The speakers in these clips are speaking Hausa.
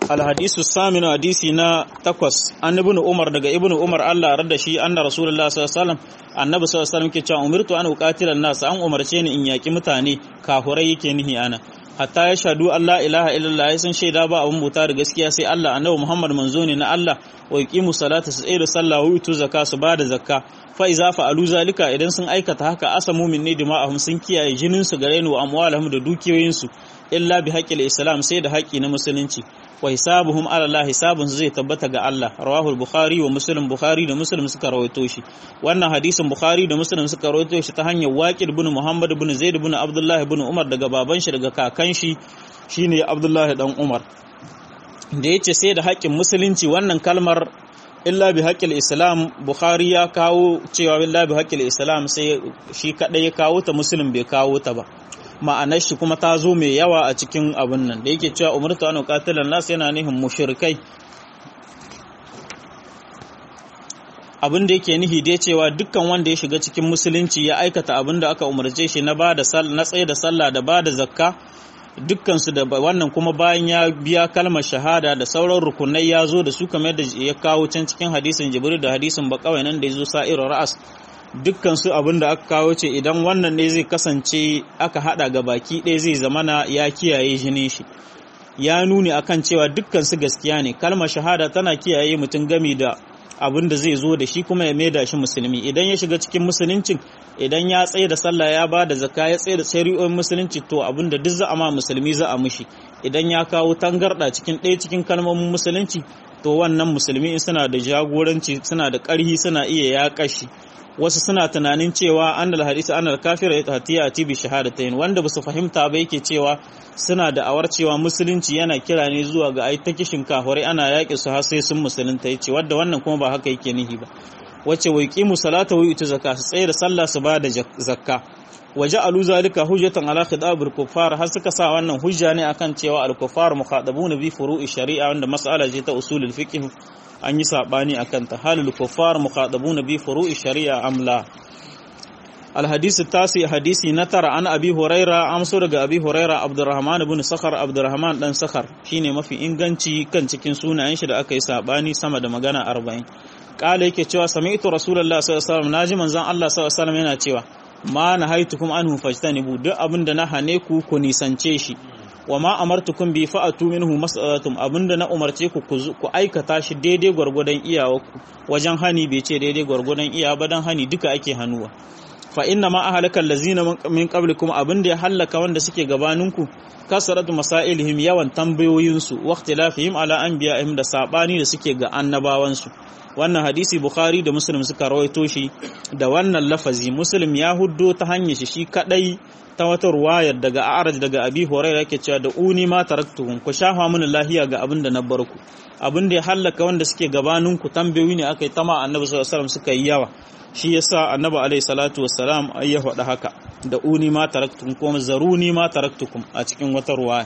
alhadisu saminu hadisi na 8 an ibn umar daga ibn umar Allah rada shi anna rasulullah sallallahu alaihi wasallam annabi sallallahu alaihi wasallam ke cewa umirtu an uqatila nas an umarce ni in yaki mutane kafurai yake nihi ana hatta ya shadu Allah ilaha illallah sun shaida ba abun bauta da gaskiya sai Allah annabi Muhammad manzo ne na Allah wa yuqimu salata su tsaya sallah wa yutu zakka su bada zakka fa iza fa'alu zalika idan sun aikata haka asamu minni dima'ahum sun kiyaye jinin su gare ni wa amwalahum da dukiyoyin su illa bi haqqil islam sai da haƙi na musulunci wa hisabuhum ala Allah hisabun zai tabbata ga Allah rawahul bukhari wa muslim bukhari da muslim suka rawaito shi wannan hadisin bukhari da muslim suka rawaito shi ta hanyar waqid ibn muhammad ibn zaid ibn abdullah ibn umar daga baban shi daga kakan shi shine abdullah dan umar da yace sai da haƙin musulunci wannan kalmar illa bi haqqil islam bukhari ya kawo cewa illa bi haqqil islam sai shi kadai ya kawo ta muslim bai kawo ta ba ma'anar shi kuma ta zo mai yawa a cikin abin nan da yake cewa umartu an qatilan nas yana nihin mushrikai abin da yake nihi dai cewa dukkan wanda ya shiga cikin musulunci ya aikata abin da aka umarce shi na bada na tsaye da sallah da bada zakka dukkan su da wannan kuma bayan ya biya kalmar shahada da sauran rukunai ya zo da su kamar da ya kawo can cikin hadisin jibril da hadisin bakawai nan da ya zo sa'irar ra'as dukkan su abin da aka kawo ce idan wannan ne zai kasance aka hada ga baki ɗaya zai zamana ya kiyaye jinin shi ya nuni akan cewa dukkan su gaskiya ne kalmar shahada tana kiyaye mutum gami da abin da zai zo da shi kuma ya maida shi musulmi idan ya shiga cikin musuluncin idan ya tsaye da sallah ya ba da zakka ya tsaye da shari'o'in musulunci to abin da duk za a ma musulmi za a mishi idan ya kawo tangarda cikin ɗaya cikin kalmomin musulunci to wannan musulmi in suna da jagoranci suna da ƙarhi suna iya yaƙa shi wasu suna tunanin cewa annal hadisi annal kafira ya ati bi shahadatayn wanda basu fahimta ba yake cewa suna da awar cewa musulunci yana kira ne zuwa ga ai ta kishin kafirai ana yaƙi su har sai sun musulunta yace wanda wannan kuma ba haka yake nihi ba wace wa yuqimu salata wa yutu zakka su tsaye da sallah su ba da zakka waja'alu zalika hujjatan ala khidabul kuffar har suka sa wannan hujja ne akan cewa al kuffar mukhadabuna bi furu'i shari'a wanda mas'ala ce ta usulul fiqh an yi sabani akan ta halul kuffar mukhadabuna bi furu'i shari'a amla al hadith tasi hadisi na tara an abi huraira amso daga abi huraira abdurrahman ibn sakhar abdurrahman dan sakhar shine mafi inganci kan cikin sunayen shi da aka yi sabani sama da magana 40 kala yake cewa sami'tu rasulullahi sallallahu alaihi wasallam naji manzon Allah sallallahu alaihi wasallam yana cewa ma nahaitukum anhu fajtanibu duk abinda na hane ku ku nisance shi wa ma amartukum bi fa'atu minhu mas'alatum abinda na umarce ku ku aikata shi daidai gurgudan iyawarku wajen hani bai ce daidai gurgudan iya ba dan hani duka ake hanuwa fa inna ma ahlakal ladzina min qablikum abinda ya halaka wanda suke gabaninku kasaratu masailihim yawan tambayoyinsu wa ikhtilafihim ala anbiya'ihim da sabani da suke ga annabawansu wannan hadisi bukhari da muslim suka rawaito shi da wannan lafazi muslim ya huddo ta hanyar shi kadai ta wata ruwayar daga a'raj daga abi hurairah yake cewa da uni ma taraktuhum ku shafa mun lahiya ga abinda na barku abinda ya halaka wanda suke gabanin ku tambayoyi ne akai tama annabi sallallahu alaihi wasallam suka yi yawa shi yasa annabi alaihi salatu wassalam ya faɗa haka da uni ma taraktukum kuma zaruni ma taraktukum a cikin wata ruwaya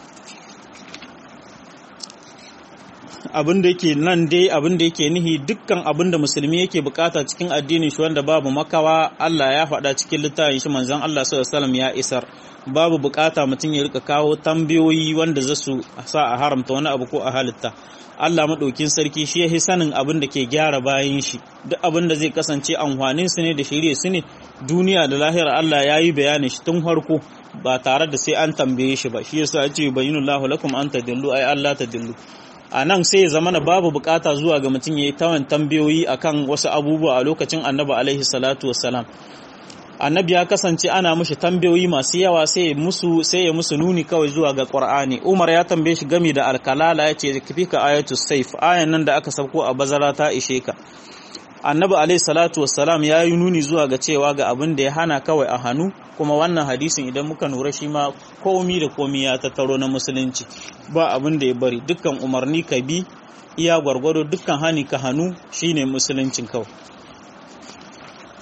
abin da yake nan dai abin da yake nihi dukkan abin da musulmi yake bukata cikin addinin shi wanda babu makawa Allah ya faɗa cikin littafin shi manzon Allah sallallahu alaihi wasallam ya isar babu bukata mutum ya rika kawo tambayoyi wanda za su sa a haramta wani abu ko a halitta Allah madaukin sarki shi yahi sanin abin da ke gyara bayan shi duk abin da zai kasance amfanin su ne da shirye su ne duniya da lahira Allah ya yi bayanin shi tun farko ba tare da sai an tambaye shi ba shi yasa ya ce bayyinullahu lakum an tadillu ay Allah tadillu a nan sai ya zamana babu bukata zuwa ga mutum ya yi tawan tambayoyi akan wasu abubuwa a lokacin annabi alaihi salatu wassalam annabi ya kasance ana mushi tambayoyi masu yawa sai ya musu nuni kawai zuwa ga qur'ani umar ya tambaye shi game da alkalala yace kifika ayatus sayf ayan nan da aka sauko a bazara ta ishe ka annabi alaihi salatu wassalam ya yi nuni zuwa ga cewa ga abin da ya hana kawai a hannu kuma wannan hadisin idan muka nura shi ma komi da komi ya tattaro na musulunci ba abin da ya bari dukkan umarni ka bi iya gwargwado dukkan hani ka hannu shine musuluncin kawai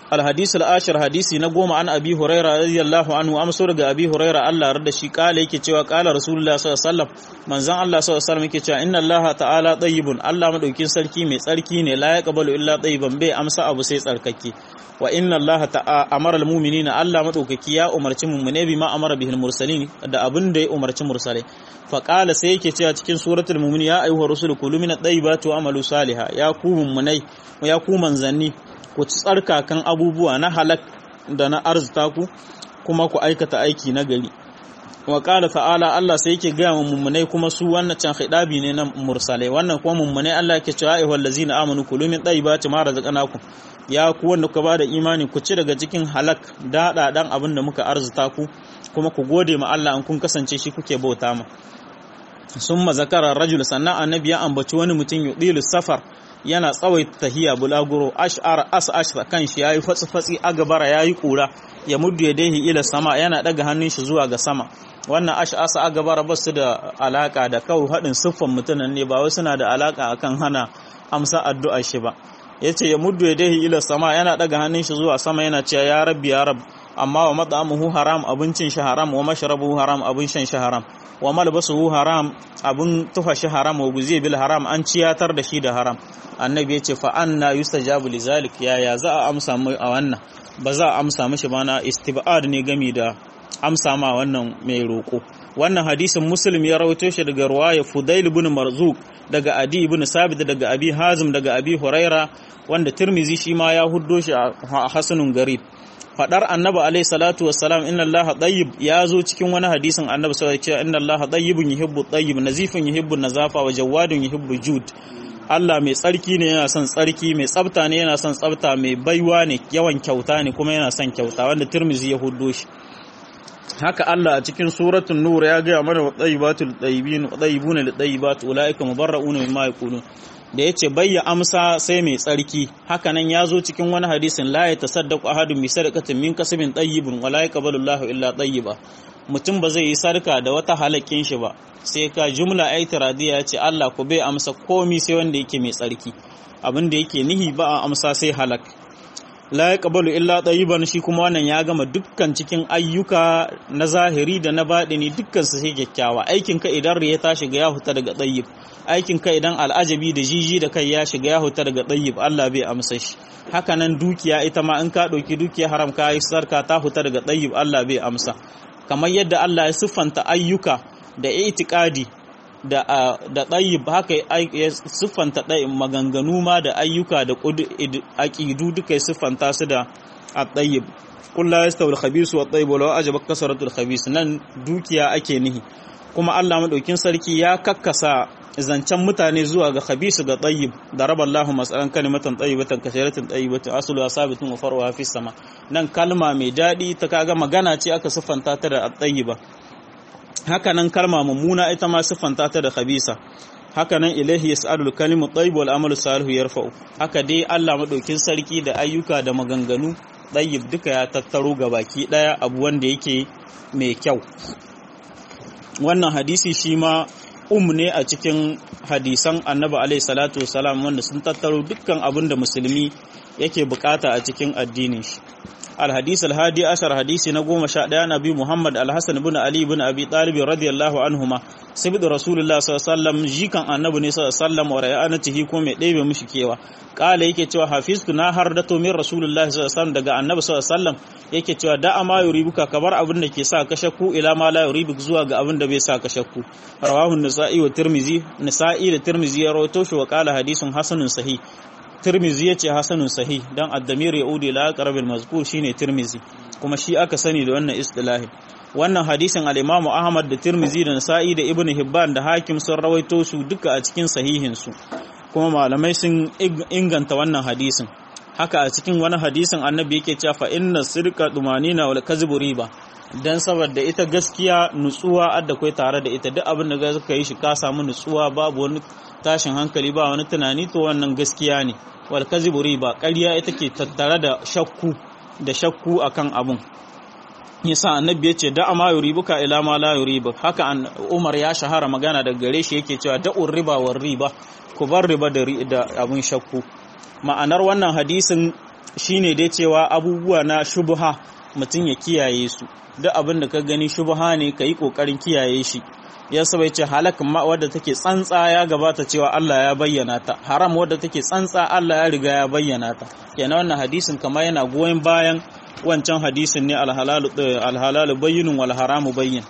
الحديث العاشر حديثي نقوم عن أبي هريرة رضي الله عنه أمسور أبي هريرة الله رد شي قال يكي تشوى قال رسول الله صلى الله عليه وسلم من زان الله صلى الله عليه وسلم يكي تشوى إن الله تعالى طيب الله مدوكين سلكي مي سلكي لا يقبل إلا طيبا بي أمسا أبو سيس الككي وإن الله تعالى أمر المؤمنين الله مدوكي يا أمرتي مؤمنين بما أمر به المرسلين دا أبن دي أمرتي مرسلين فقال سيكي تشوى تكين سورة المؤمنين يا أيها الرسول كلوا من الطيبات وعملوا صالحا يا كوم مني ويا كوم منزني ku tsarka kan abubuwa na halak da na arzita ku kuma ku aikata aiki na gari wa qala ta'ala Allah sai yake ga mummunai kuma su wannan can khidabi ne na mursalai wannan kuma mummunai Allah yake cewa ayyuhal ladzina amanu kulu min tayyibati ma razaqnakum ya ku wanda ku bada imani ku ci daga cikin halak dada dan abin da muka arzita ku kuma ku gode ma Allah an kun kasance shi kuke bauta ma summa zakara rajul sannan annabi ya ambaci wani mutum yudilu safar yana tsawaita tahiya bulaguro ash'ar kan shi yayi fatsi agabara yayi kura ya muddu yadayhi ila sama yana daga hannun shi zuwa ga sama wannan ash'asa agabara ba su da alaka da kawai hadin siffan mutunan ne ba wai suna da alaka akan hana amsa addu'ar shi ba yace ya muddu yadayhi ila sama yana daga hannun shi zuwa sama yana cewa ya rabbi ya rabb amma wa mat'amuhu haram abincin shi haram wa mashrabuhu haram abin shan shi haram wa malbasuhu haram abin tufa shi haram wa guzi bil haram an ciyatar da shi da haram annabi yace fa anna yustajabu lizalik ya za a amsa mu a wannan ba za a amsa mishi ba na istibad ne gami da amsa ma wannan mai roko wannan hadisin muslim ya rawaito shi daga ruwaya fudail ibn marzuq daga adi ibn sabit daga abi hazim daga abi huraira wanda tirmizi shi ma ya huddo shi a hasanun garib fadar annabi alayhi salatu wassalam inna allaha tayyib ya zo cikin wani hadisin annabi sallallahu alaihi wasallam inna allaha tayyibun yuhibbu tayyib nazifun yuhibbu nazafa wa jawadun yuhibbu jud Allah mai tsarki ne yana son tsarki mai tsafta ne yana son tsafta mai baiwa ne yawan kyauta ne kuma yana son kyauta wanda Tirmizi ya huddo shi haka Allah a cikin suratul nur ya ga mana wa tayyibatul tayyibin wa tayyibuna lit tayyibat ulaika mubarrauna mimma yaqulun da yace bayya amsa sai mai tsarki haka nan yazo cikin wani hadisin la ya tasaddaqu ahadun bi sadaqatin min kasbin tayyibin wa la yaqbalu Allahu illa tayyiba mutum ba zai yi sarka da wata halakin shi ba sai ka jumla aitiradiya yace Allah ku bai amsa komai sai wanda yake mai tsarki abin da yake nihi ba a amsa sai halak la yaqbalu illa tayyiban shi kuma wannan ya gama dukkan cikin ayyuka na zahiri da na baɗini dukkan su sai kyakkyawa aikin ka idan riya ta shiga ya huta daga tayyib aikin ka idan al'ajabi da jiji da kai ya shiga ya huta daga tayyib Allah bai amsa shi haka nan dukiya ita ma in ka dauki dukiya haram ka yi sarka ta huta daga tayyib Allah bai amsa kamar yadda Allah ya siffanta ayyuka da itikadi da tayyib haka ya siffanta maganganu ma da ayyuka da aqidu duka ya siffanta su da at-tayyib kullu yastawil khabith wa at-tayyib law ajabaka kasratul khabith nan dukiya ake nihi kuma Allah madaukin sarki ya kakkasa zancen mutane zuwa ga khabith ga tayyib da raballahu masalan kalimatan tayyibatan kasiratin tayyibatan aslu asabitun wa farwa fi sama nan kalma mai dadi ta kaga magana ce aka siffanta ta da at-tayyiba haka nan kalma mummuna ita ma siffanta ta da khabisa haka nan ilahi yas'alul kalimu tayyib wal amalu salihu yarfa'u haka dai Allah madaukin sarki da ayyuka da maganganu tayyib duka ya tattaro ga baki daya abu wanda yake mai kyau wannan hadisi shi ma ne a cikin hadisan annabi alaihi salatu wasalam wanda sun tattaro dukkan abin da musulmi yake bukata a cikin addinin shi الحديث الهادي عشر حديث نقوم شاء نبي محمد الحسن بن علي بن أبي طالب رضي الله عنهما سبد رسول الله صلى الله عليه وسلم جيكا النبي صلى الله عليه وسلم وريانته كوم يديب مشكيوا قال yake cewa hafiztu na hardatu min rasulullah sallallahu alaihi wasallam daga annabi sallallahu alaihi wasallam yake cewa da ma yuribuka kabar abin da ke sa ka shakku ila ma la yuribuk zuwa ga abin da bai sa ka shakku rawahu an-nasa'i wa tirmizi nasa'i da tirmizi ya rawaito shi wa qala hadithun hasanun sahih Tirmizi yace hasanun sahih dan ad-damir yaudi la qarabil mazkur shine Tirmizi kuma shi aka sani da wannan istilahi wannan hadisin al-Imam Ahmad da Tirmizi da Nasa'i da Ibn Hibban da Hakim sun rawaito su duka a cikin sahihin su kuma malamai sun inganta wannan hadisin haka a cikin wani hadisin annabi yake cewa fa inna sirqa dumanina wal kadhibu riba dan saboda ita gaskiya nutsuwa adda kai tare da ita duk abin da ka yi shi ka samu nutsuwa babu wani tashin hankali ba wani tunani to wannan gaskiya ne wal kadhibu riba ƙarya ita ke tattare da shakku akan abun yasa annabi yace da ma yuribuka ila ma la yuribuk haka Umar ya shahara magana daga gare shi yake cewa da'ur riba war riba ku bar riba da abun shakku ma'anar wannan hadisin shine dai cewa abubuwa na shubha mutum ya kiyaye su, duk abin da ka gani shubha ne ka yi kokarin kiyaye shi. Ya saba yace halak ma wadda take tsantsa ya gabata cewa Allah ya bayyana ta, haram wadda take tsantsa Allah ya riga ya bayyana ta. Kenan wannan hadisin kamar yana goyen bayan wancan hadisin ne alhalalu bayyinun wal haramu bayyin.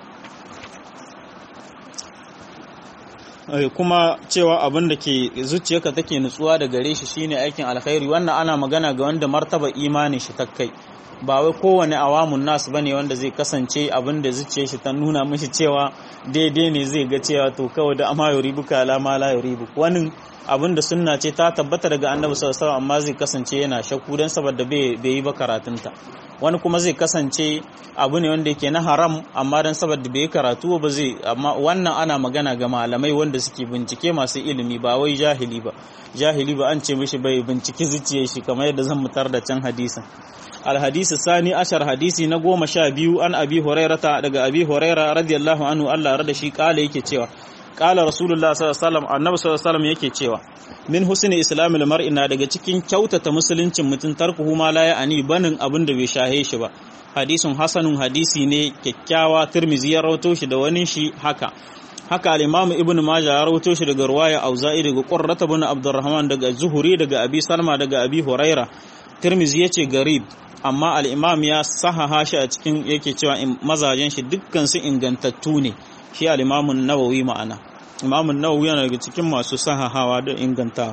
Kuma cewa abin da ke zuciyarka take nutsuwa da gare shi shine aikin alkhairi, wannan ana magana ga wanda martaba imanin shi ta kai, ba wai kowane awamun nas bane wanda zai kasance abin da zuciyar shi ta nuna mishi cewa daidai ne zai ga cewa to kawai da amma yuribuka ala ma la yuribuk. Wani abin da sunna ce ta tabbata daga annabi sallallahu alaihi wasallam amma zai kasance yana shakku dan saboda bai yi ba karatunta. Wani kuma zai kasance abu ne wanda yake na haram amma dan saboda bai karatu ba zai, amma wannan ana magana ga malamai wanda suke bincike masu ilimi ba wai jahili ba. Jahili ba an ce mishi bai bincike zuciyar shi kamar yadda zan mutar da can hadisin. الحديث الثاني عشر حديثي نقوم شابيو عن أبي هريرة دقى أبي هريرة رضي الله عنه الله رضي شي قال يكي تشيوا قال رسول الله صلى الله عليه وسلم النبي صلى الله عليه وسلم يكي تشيوا من حسن إسلام المرء na daga cikin kyautata musuluncin mutum tarkuhu ma la ya'ani banin abin da bai shahe shi ba. Hadisin hasanun hadisi ne kyakkyawa, Tirmidhi ya rawato shi da wani shi haka al-Imam Ibn Majah ya rawato shi daga ruwaya Auza'i daga Qurrata ibn Abdurrahman daga Zuhuri daga Abi Salma daga Abi Huraira. Tirmidhi yace garib, amma al-Imam ya sahaha shi a cikin yake cewa mazajen shi dukkan su ingantattu ne. Shi al-Imam an-Nawawi ma'ana Imam an-Nawawi yana daga cikin masu sahahawa da inganta.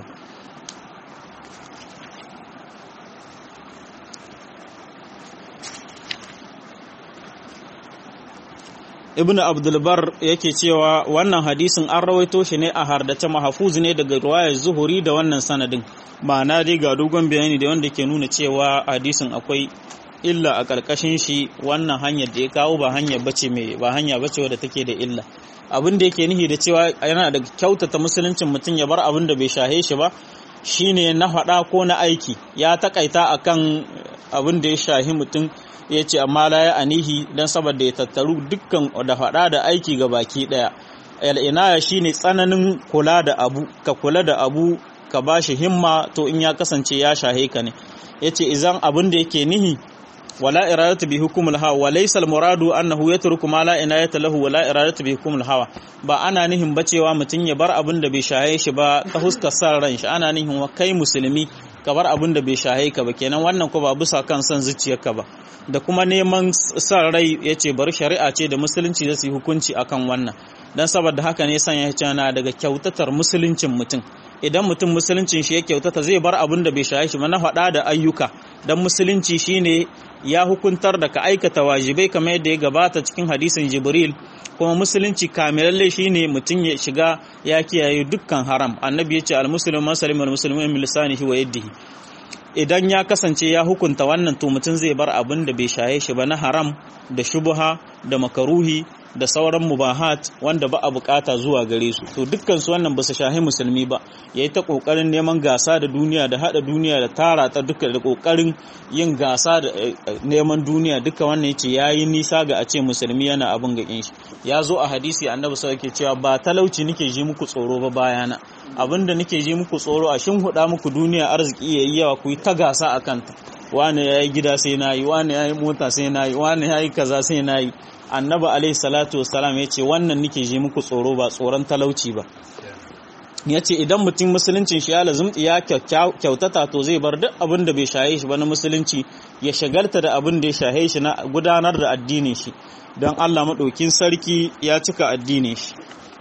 Ibn Abdul Bar yake cewa wannan hadisin an rawaito shi ne a hardace mahfuz ne daga riwayar Zuhuri da wannan sanadin. Ma'ana dai ga dogon bayani da wanda ke nuna cewa hadisin akwai illa a karkashin shi. Wannan hanyar da ya kawo ba hanya bace wadda take da illa. Abin da yake nihi da cewa yana da kyautata musuluncin mutum ya bar abin da bai shahe shi ba shine na faɗa ko na aiki. Ya takaita akan abin da ya shahi mutum, ya ce amma la ya anihi dan saboda ya tattaru dukkan da faɗa da aiki ga baki ɗaya. Al'inaya shine tsananin kula da abu, ka kula da abu ka bashi himma, to in ya kasance ya shahe ka ne. Yace idan abin da yake nihi wala iradatu bi hukmil hawa wa laysa al muradu annahu yatruku ma la inayata lahu wala iradatu bi hukmil hawa, ba ana nihin bacewa mutun ya bar abin da bai shahe shi ba ta huskar san ran shi, ana nihin wa kai musulmi ka bar abin da bai shahe ka ba. Kenan wannan ko ba bisa kan san zuciyarka ba da kuma neman san rai. Yace bar shari'a ce da musulunci zai hukunci akan wannan, dan saboda haka ne san ya ce na daga kyautatar musuluncin mutum. Idan mutum musuluncin shi ya kyautata zai bar abin da bai shahe shi ba na faɗa da ayyuka, dan musulunci shine ya hukuntar da ka aikata wajibai kamar yadda ya gabata cikin hadisin Jibril. Kuma musulunci kamilalle shine mutum ya shiga ya kiyaye dukkan haram. Annabi yace al-muslimu man salima al-muslimuna min lisanihi wa yadihi. Idan ya kasance ya hukunta wannan, to mutum zai bar abin da bai shaye shi ba na haram da shubha da makaruhi da sauran mubahat wanda ba a bukata zuwa gare su. To dukkan su wannan ba su shahi musulmi ba, yayi ta kokarin neman gasa da duniya da hada duniya da tara ta duka, da kokarin yin gasa da neman duniya duka, wannan yace yayi nisa ga a ce musulmi yana abin gakin shi. Ya zo a hadisi annabi sallallahu alaihi wasallam cewa ba talauci nake ji muku tsoro ba bayana, abinda nake ji muku tsoro a shin huda muku duniya arziki yayi yawa ku yi ta gasa akan ta. Wani yayi gida sai nayi, wani yayi mota sai nayi, wani yayi kaza sai nayi. Annabi alaihi salatu wassalam yace wannan nake ji muku tsoro ba tsoron talauci ba. Yace idan mutum musuluncin shi ya lazumti ya kyautata, to zai bar duk abin da bai shaye shi ba na musulunci, ya shagalta da abin da ya shaye shi na gudanar da addinin shi, don Allah madaukin sarki ya cika addinin shi.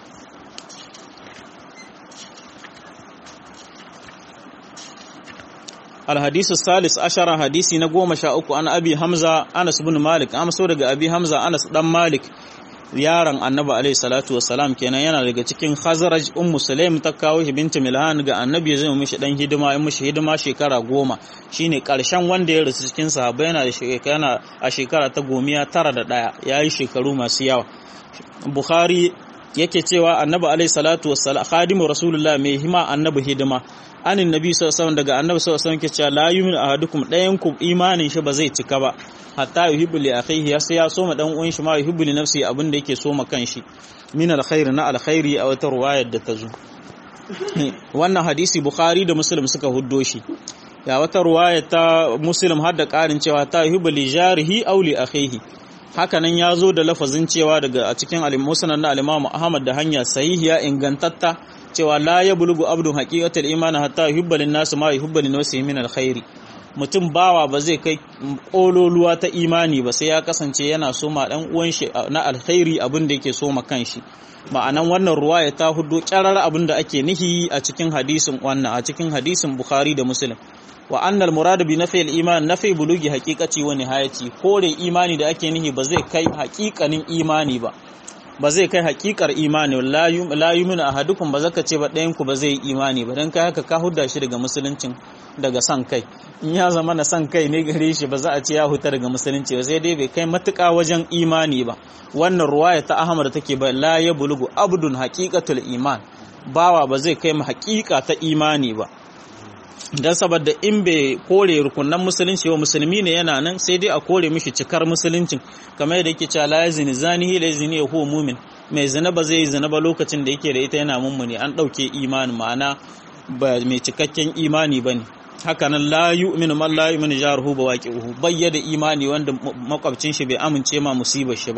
الحديث الثالث عشر حديثي نقوم شاء عن أبي حمزة أنس بن مالك أمسو daga أبي حمزة أنس دم مالك yaron annabi alaihi salatu wassalam kenan, yana daga cikin Khazraj. Ummu Sulaim ta kawo shi binti Milhan ga annabi, zai mishi dan hidima, in mishi hidima shekara 10. Shine karshen wanda ya rasu cikin sahabbai, yana da shekara a shekara ta 901, yayi shekaru masu yawa. Bukhari yake cewa annabi alaihi salatu wassalam khadimu rasulullah, mai hima annabi hidima. Anin nabi sallallahu alaihi wasallam, daga annabi sallallahu alaihi wasallam, ke cewa la yu'minu ahadukum, dayan ku imanin shi ba zai cika ba hatta yuhibbu li akhihi, sai ya soma dan uwan shi ma yuhibbu li nafsi, abin da yake soma kanshi, min alkhair, na alkhairi, a wata riwayar da ta zo. Wannan hadisi Bukhari da Muslim suka huddo shi. ya wata ruwaya ta Muslim har da ƙarin cewa ta yuhibbu li jarihi aw li akhihi. Hakanan ya zo da lafazin cewa daga a cikin al-Musnad na al-Imam Ahmad da hanya sahihiya ingantatta cewa la yablughu abdun haqiqatal iman hatta yuhibba lin-nas ma yuhibbu li-nafsihi min al-khairi. Mutum bawa ba zai kai kololuwa ta imani ba sai ya kasance yana so ma dan uwan shi na alkhairi abin da yake so ma kanshi. Ma'anan wannan ruwaya ta hudo kyarar abin da ake nihi a cikin hadisin wannan a cikin hadisin Bukhari da Muslim. Wa annal murad bi nafi al-iman nafi bulugi haqiqati wa nihayati, kore imani da ake nihi ba zai kai haƙiƙanin imani ba zai kai haƙiƙar imani. La yu'minu ahadukum ba zaka ce ba ɗayan ku ba zai yi imani ba dan kai haka ka hudda shi daga musuluncin daga san kai. In ya zama na san kai ne gare shi ba za a ce ya huta daga musulunci ba sai dai bai kai matuƙa wajen imani ba. Wannan ruwaya ta Ahmad take ba la yablugu abdun haqiqatul iman, bawa ba zai kai mu haƙiƙa ta imani ba. Dan saboda in bai kore rukunan musulunci wa musulmi ne yana nan sai dai a kore mishi cikar musuluncin, kamar yadda yake cewa la yazni zanihi la yazni huwa mu'min, mai zina ba zai yi zina ba lokacin da yake da ita yana mummuni, an dauke imani, ma'ana ba mai cikakken imani bane. Haka nan la yu'minu man la yu'minu jaruhu bawaqi'uhu, bayyada imani wanda makwabcin shi bai amince ma musibar shi ba.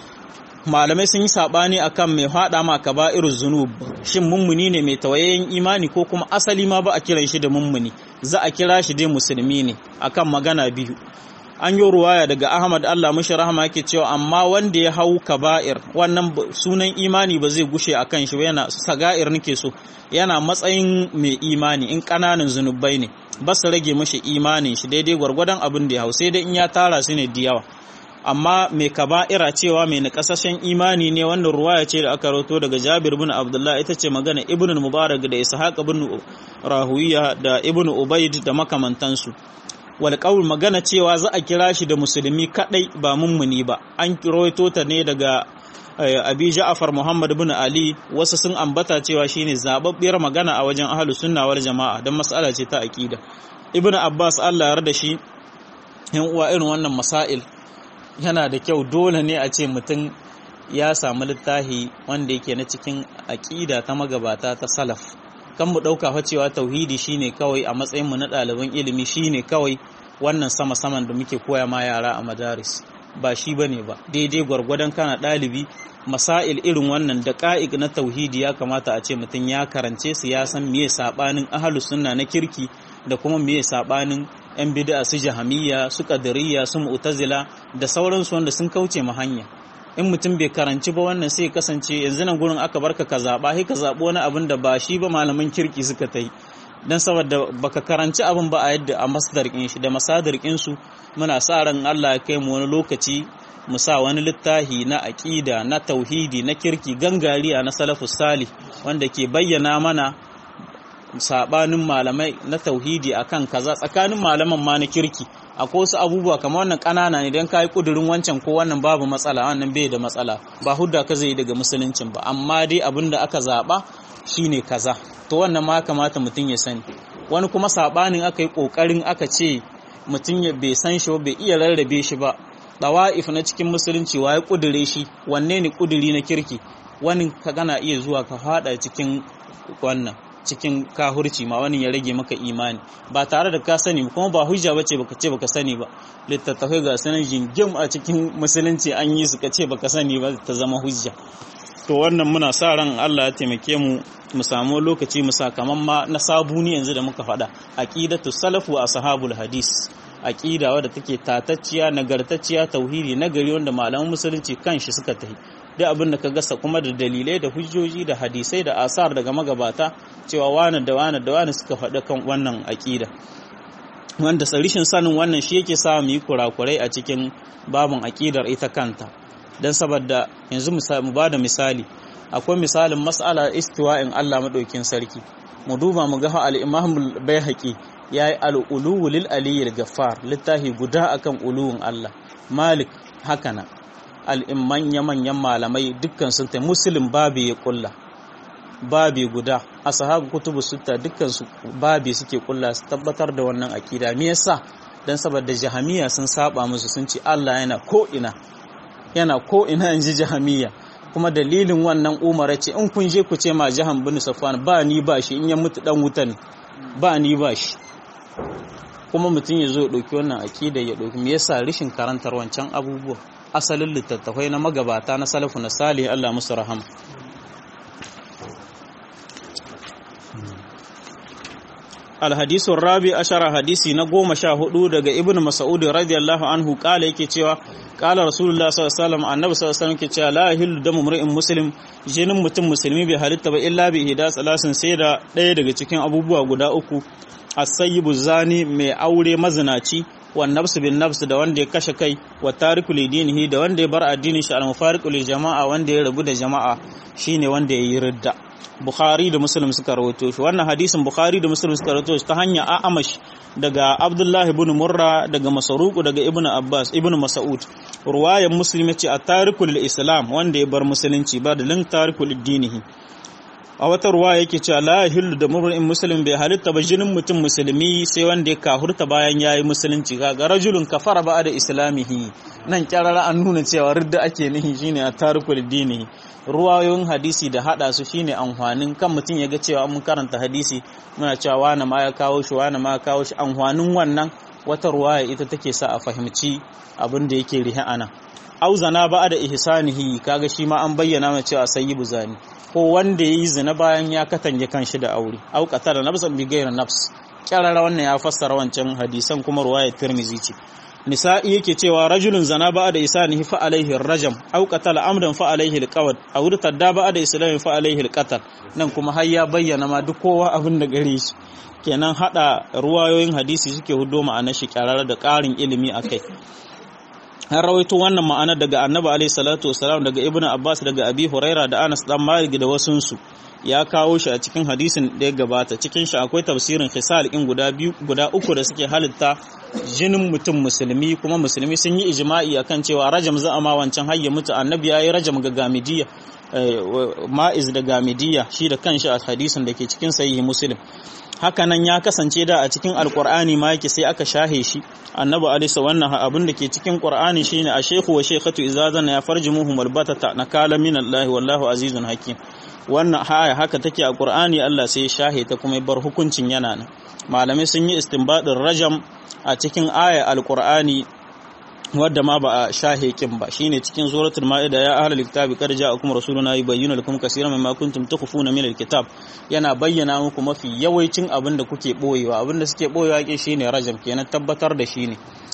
Malamai sun yi sabani akan mai fada ma kaba'iruz zunub, shin mummuni ne mai tawayen imani ko kuma asali ma ba a kiran shi da mummuni, za a kira shi dai musulmi ne, akan magana biyu. An yi ruwaya daga Ahmad Allah mashi rahama yake cewa amma wanda ya hau kaba'ir wannan sunan imani ba zai gushe akan shi, yana saga'ir nake so, yana matsayin mai imani in kananan zunubai ne ba su rage mashi imanin shi daidai gwargwadon abin da ya hau, sai dai in ya tara su ne da yawa. Amma mai kaba'ira cewa mai nakasashen imani ne, wannan ruwaya ce da aka rawato daga Jabir bin Abdullah, ita ce magana Ibn Mubarak da Ishaq bin Rahuwiya da Ibn Ubayd da makamantansu. Wal qawl magana cewa za a kira shi da musulmi kadai ba mummuni ba, an rawaito ta ne daga Abi Ja'far Muhammad bin Ali, wasu sun ambata cewa shine zababbiyar magana a wajen ahlus sunna wal jama'a dan mas'ala ce ta aqida. Ibn Abbas Allah ya yarda shi, yan uwa irin wannan masail yana da kyau, dole ne a ce mutum ya samu littafi wanda yake na cikin aƙida ta magabata ta salaf. Kan mu ɗauka fa cewa tauhidi shine kawai a matsayinmu na ɗaliban ilimi shine kawai wannan sama-saman da muke koya ma yara a madaris, ba shi bane ba. Daidai gwargwadon kana ɗalibi, masail irin wannan da ƙa'ig na tauhidi ya kamata a ce mutum ya karance su, ya san meye saɓanin ahlus sunna na kirki da kuma meye saɓanin 'yan bid'a su jahamiyya su qadariyya su mu'tazila da sauransu wanda sun kauce ma hanya. In mutum bai karanci ba wannan sai kasance yanzu nan gurin aka barka ka zaba, sai ka zabo wani abin da ba shi ba malaman kirki suka tai, dan saboda baka karanci abin ba a yadda a masdarin shi da masadirkin su. Muna sa ran Allah ya kai mu wani lokaci mu sa wani littafi na aqida na tauhidi na kirki gangariya na salafus salih wanda ke bayyana mana sabanin malamai na tauhidi akan kaza tsakanin malaman ma na kirki. Akwai wasu abubuwa kamar wannan kanana ne, dan kai kudurin wancan ko wannan babu matsala, wannan bai da matsala, ba hudda ka zai daga musuluncin ba, amma dai abinda aka zaba shine kaza, to wannan ma kamata mutun ya sani. Wani kuma sabanin aka yi kokarin aka ce mutun ya bai san shi ba, bai iya rarrabe shi ba, dawa'if na cikin musulunci waye kudure shi, wanne ne kuduri na kirki, wani ka gana iya zuwa ka fada cikin wannan cikin kahurci ma, wani ya rage maka imani ba tare da ka sani, kuma ba hujja bace baka ce baka sani ba. Littattafai ga sanan jingim a cikin musulunci an yi su ka ce baka sani ba ta zama hujja. To wannan muna sa ran Allah ya taimake mu mu samu lokaci mu sakaman ma na sabuni yanzu da muka faɗa, aqidatu salaf wa ashabul hadis, aqida wadda take tatacciya nagartacciya tauhidi nagari wanda malaman musulunci kanshi suka tahi. Duk abin da ka gasa kuma da dalilai da hujjoji da hadisai da asar daga magabata cewa wani da wani da wani suka faɗa kan wannan aƙida, wanda sarishin sanin wannan shi yake sa mu yi kurakurai a cikin babin aƙidar ita kanta. Dan saboda yanzu mu ba da misali, akwai misalin mas'ala istiwa'in Allah madaukin sarki. Mu duba mu ga al-Imam al-Baihaqi yayi al-ulu lil aliyyil ghaffar, littafi guda akan uluwin Allah. Malik hakana manyan malamai dukkan sun ta Muslim babi ya kulla, babi guda, ashabu kutubu sita dukkan su babi suke kulla su tabbatar da wannan akida. Me yasa? Dan saboda jahamiya sun saba musu, sun ce Allah yana ko ina inji jahamiya, kuma dalilin wannan Umar ce in kun je ku ce ma Jahan bin Safwan ba ni ba shi, in ya mutu dan wuta ne, ba ni ba shi. kuma mutum ya zo ya ɗauki wannan aƙida ya ɗauki me yasa rishin karantar wancan abubuwa asalin littattafai na magabata na salafu na salih Allah musu rahama. الحديث الرابع عشر حديثي نقوم شاهدوا دقى ابن مسعود رضي الله عنه قال يكي تيوا قال رسول الله صلى الله عليه وسلم النبي صلى الله عليه وسلم كي تيوا لا يحل دم امرئ مسلم jinin mutum musulmi bai halitta ba illa bi ihdas alasin sai da ɗaya daga cikin abubuwa guda uku as-sayyibu zani mai aure mazinaci wan nafsu bin nafs da wanda ya kashe kai wa tariku lidinihi da wanda ya bar addinin shi al-mufariqu lil jama'a wanda ya rabu da jama'a shine wanda ya yi ridda. Bukhari da Muslim suka rawaito shi wannan hadisin Bukhari da Muslim suka rawaito shi ta hanya Amash daga Abdullah ibn Murra daga Masruq daga Ibn Abbas ibn Mas'ud ruwayan Muslim yace at-tariku lil Islam wanda ya bar musulunci ba da lin tariku lid dinihi. A wata ruwaya yake cewa la yahillu da mur'in muslim bai halitta ba jinin mutum musulmi sai wanda ya kahurta bayan yayi musulunci ga rajulun kafara ba da islamihi nan kyarara an nuna cewa ridda ake nihi shine at-tariku lid dinihi. Ruwayoyin hadisi da hada su shine amfanin kan mutum ya ga cewa mun karanta hadisi muna cewa wani ma ya kawo shi wani ma ya kawo shi amfanin wannan wata ruwaya ita take sa a fahimci abin da yake rihi ana auzana ba da ihsanihi kaga shi ma an bayyana mana cewa sayyibu zani ko wanda yayi zina bayan ya katange kanshi da aure au qatala nafsan bi ghayri nafs kyarara wannan ya fassara wancan hadisan kuma ruwayar Tirmidhi ce. Nisa'i yake cewa rajulun zana ba da isanihi fa alaihi rajam aw qatala amdan fa alaihi alqawd aw irtadda ba da islami fa alaihi alqatl nan kuma har ya bayyana ma duk kowa abin da gare shi kenan hada ruwayoyin hadisi suke hudo ma'anar shi kyarara da ƙarin ilimi akai. Har rawaito wannan ma'ana daga Annabi alaihi salatu wasalam daga Ibn Abbas daga Abi Huraira da Anas dan Malik da wasunsu ya kawo shi a cikin hadisin da ya gabata cikin shi akwai tafsirin khisal in guda uku da suke halitta jinin mutum musulmi kuma musulmi sun yi ijma'i akan cewa rajam za a ma wancan hayya mutu annabi yayi rajam ga gamidiyya ma'iz da gamidiyya shi da kanshi a hadisin da ke cikin sahihi muslim. Haka nan ya kasance da a cikin alqur'ani ma yake sai aka shahe shi annabi alisa wannan abin da ke cikin qur'ani shine a shaykhu wa shaykhatu izazan ya farjumuhum albatata nakala min Allah wallahu azizun hakim. Wannan haka take a qur'ani Allah sai ya shahe ta kuma bar hukuncin yana nan. Malamai sun yi istinbadin rajam a cikin aya alqur'ani wadda ma ba a shahe kin ba shine cikin suratul maida ya ahlul kitabi qad ja'akum rasuluna yubayyinu lakum kaseeran mimma kuntum tukhfuna min alkitab yana bayyana muku mafi yawancin abin da kuke boyewa abin da suke boyewa ke shine rajam kenan tabbatar da shi ne.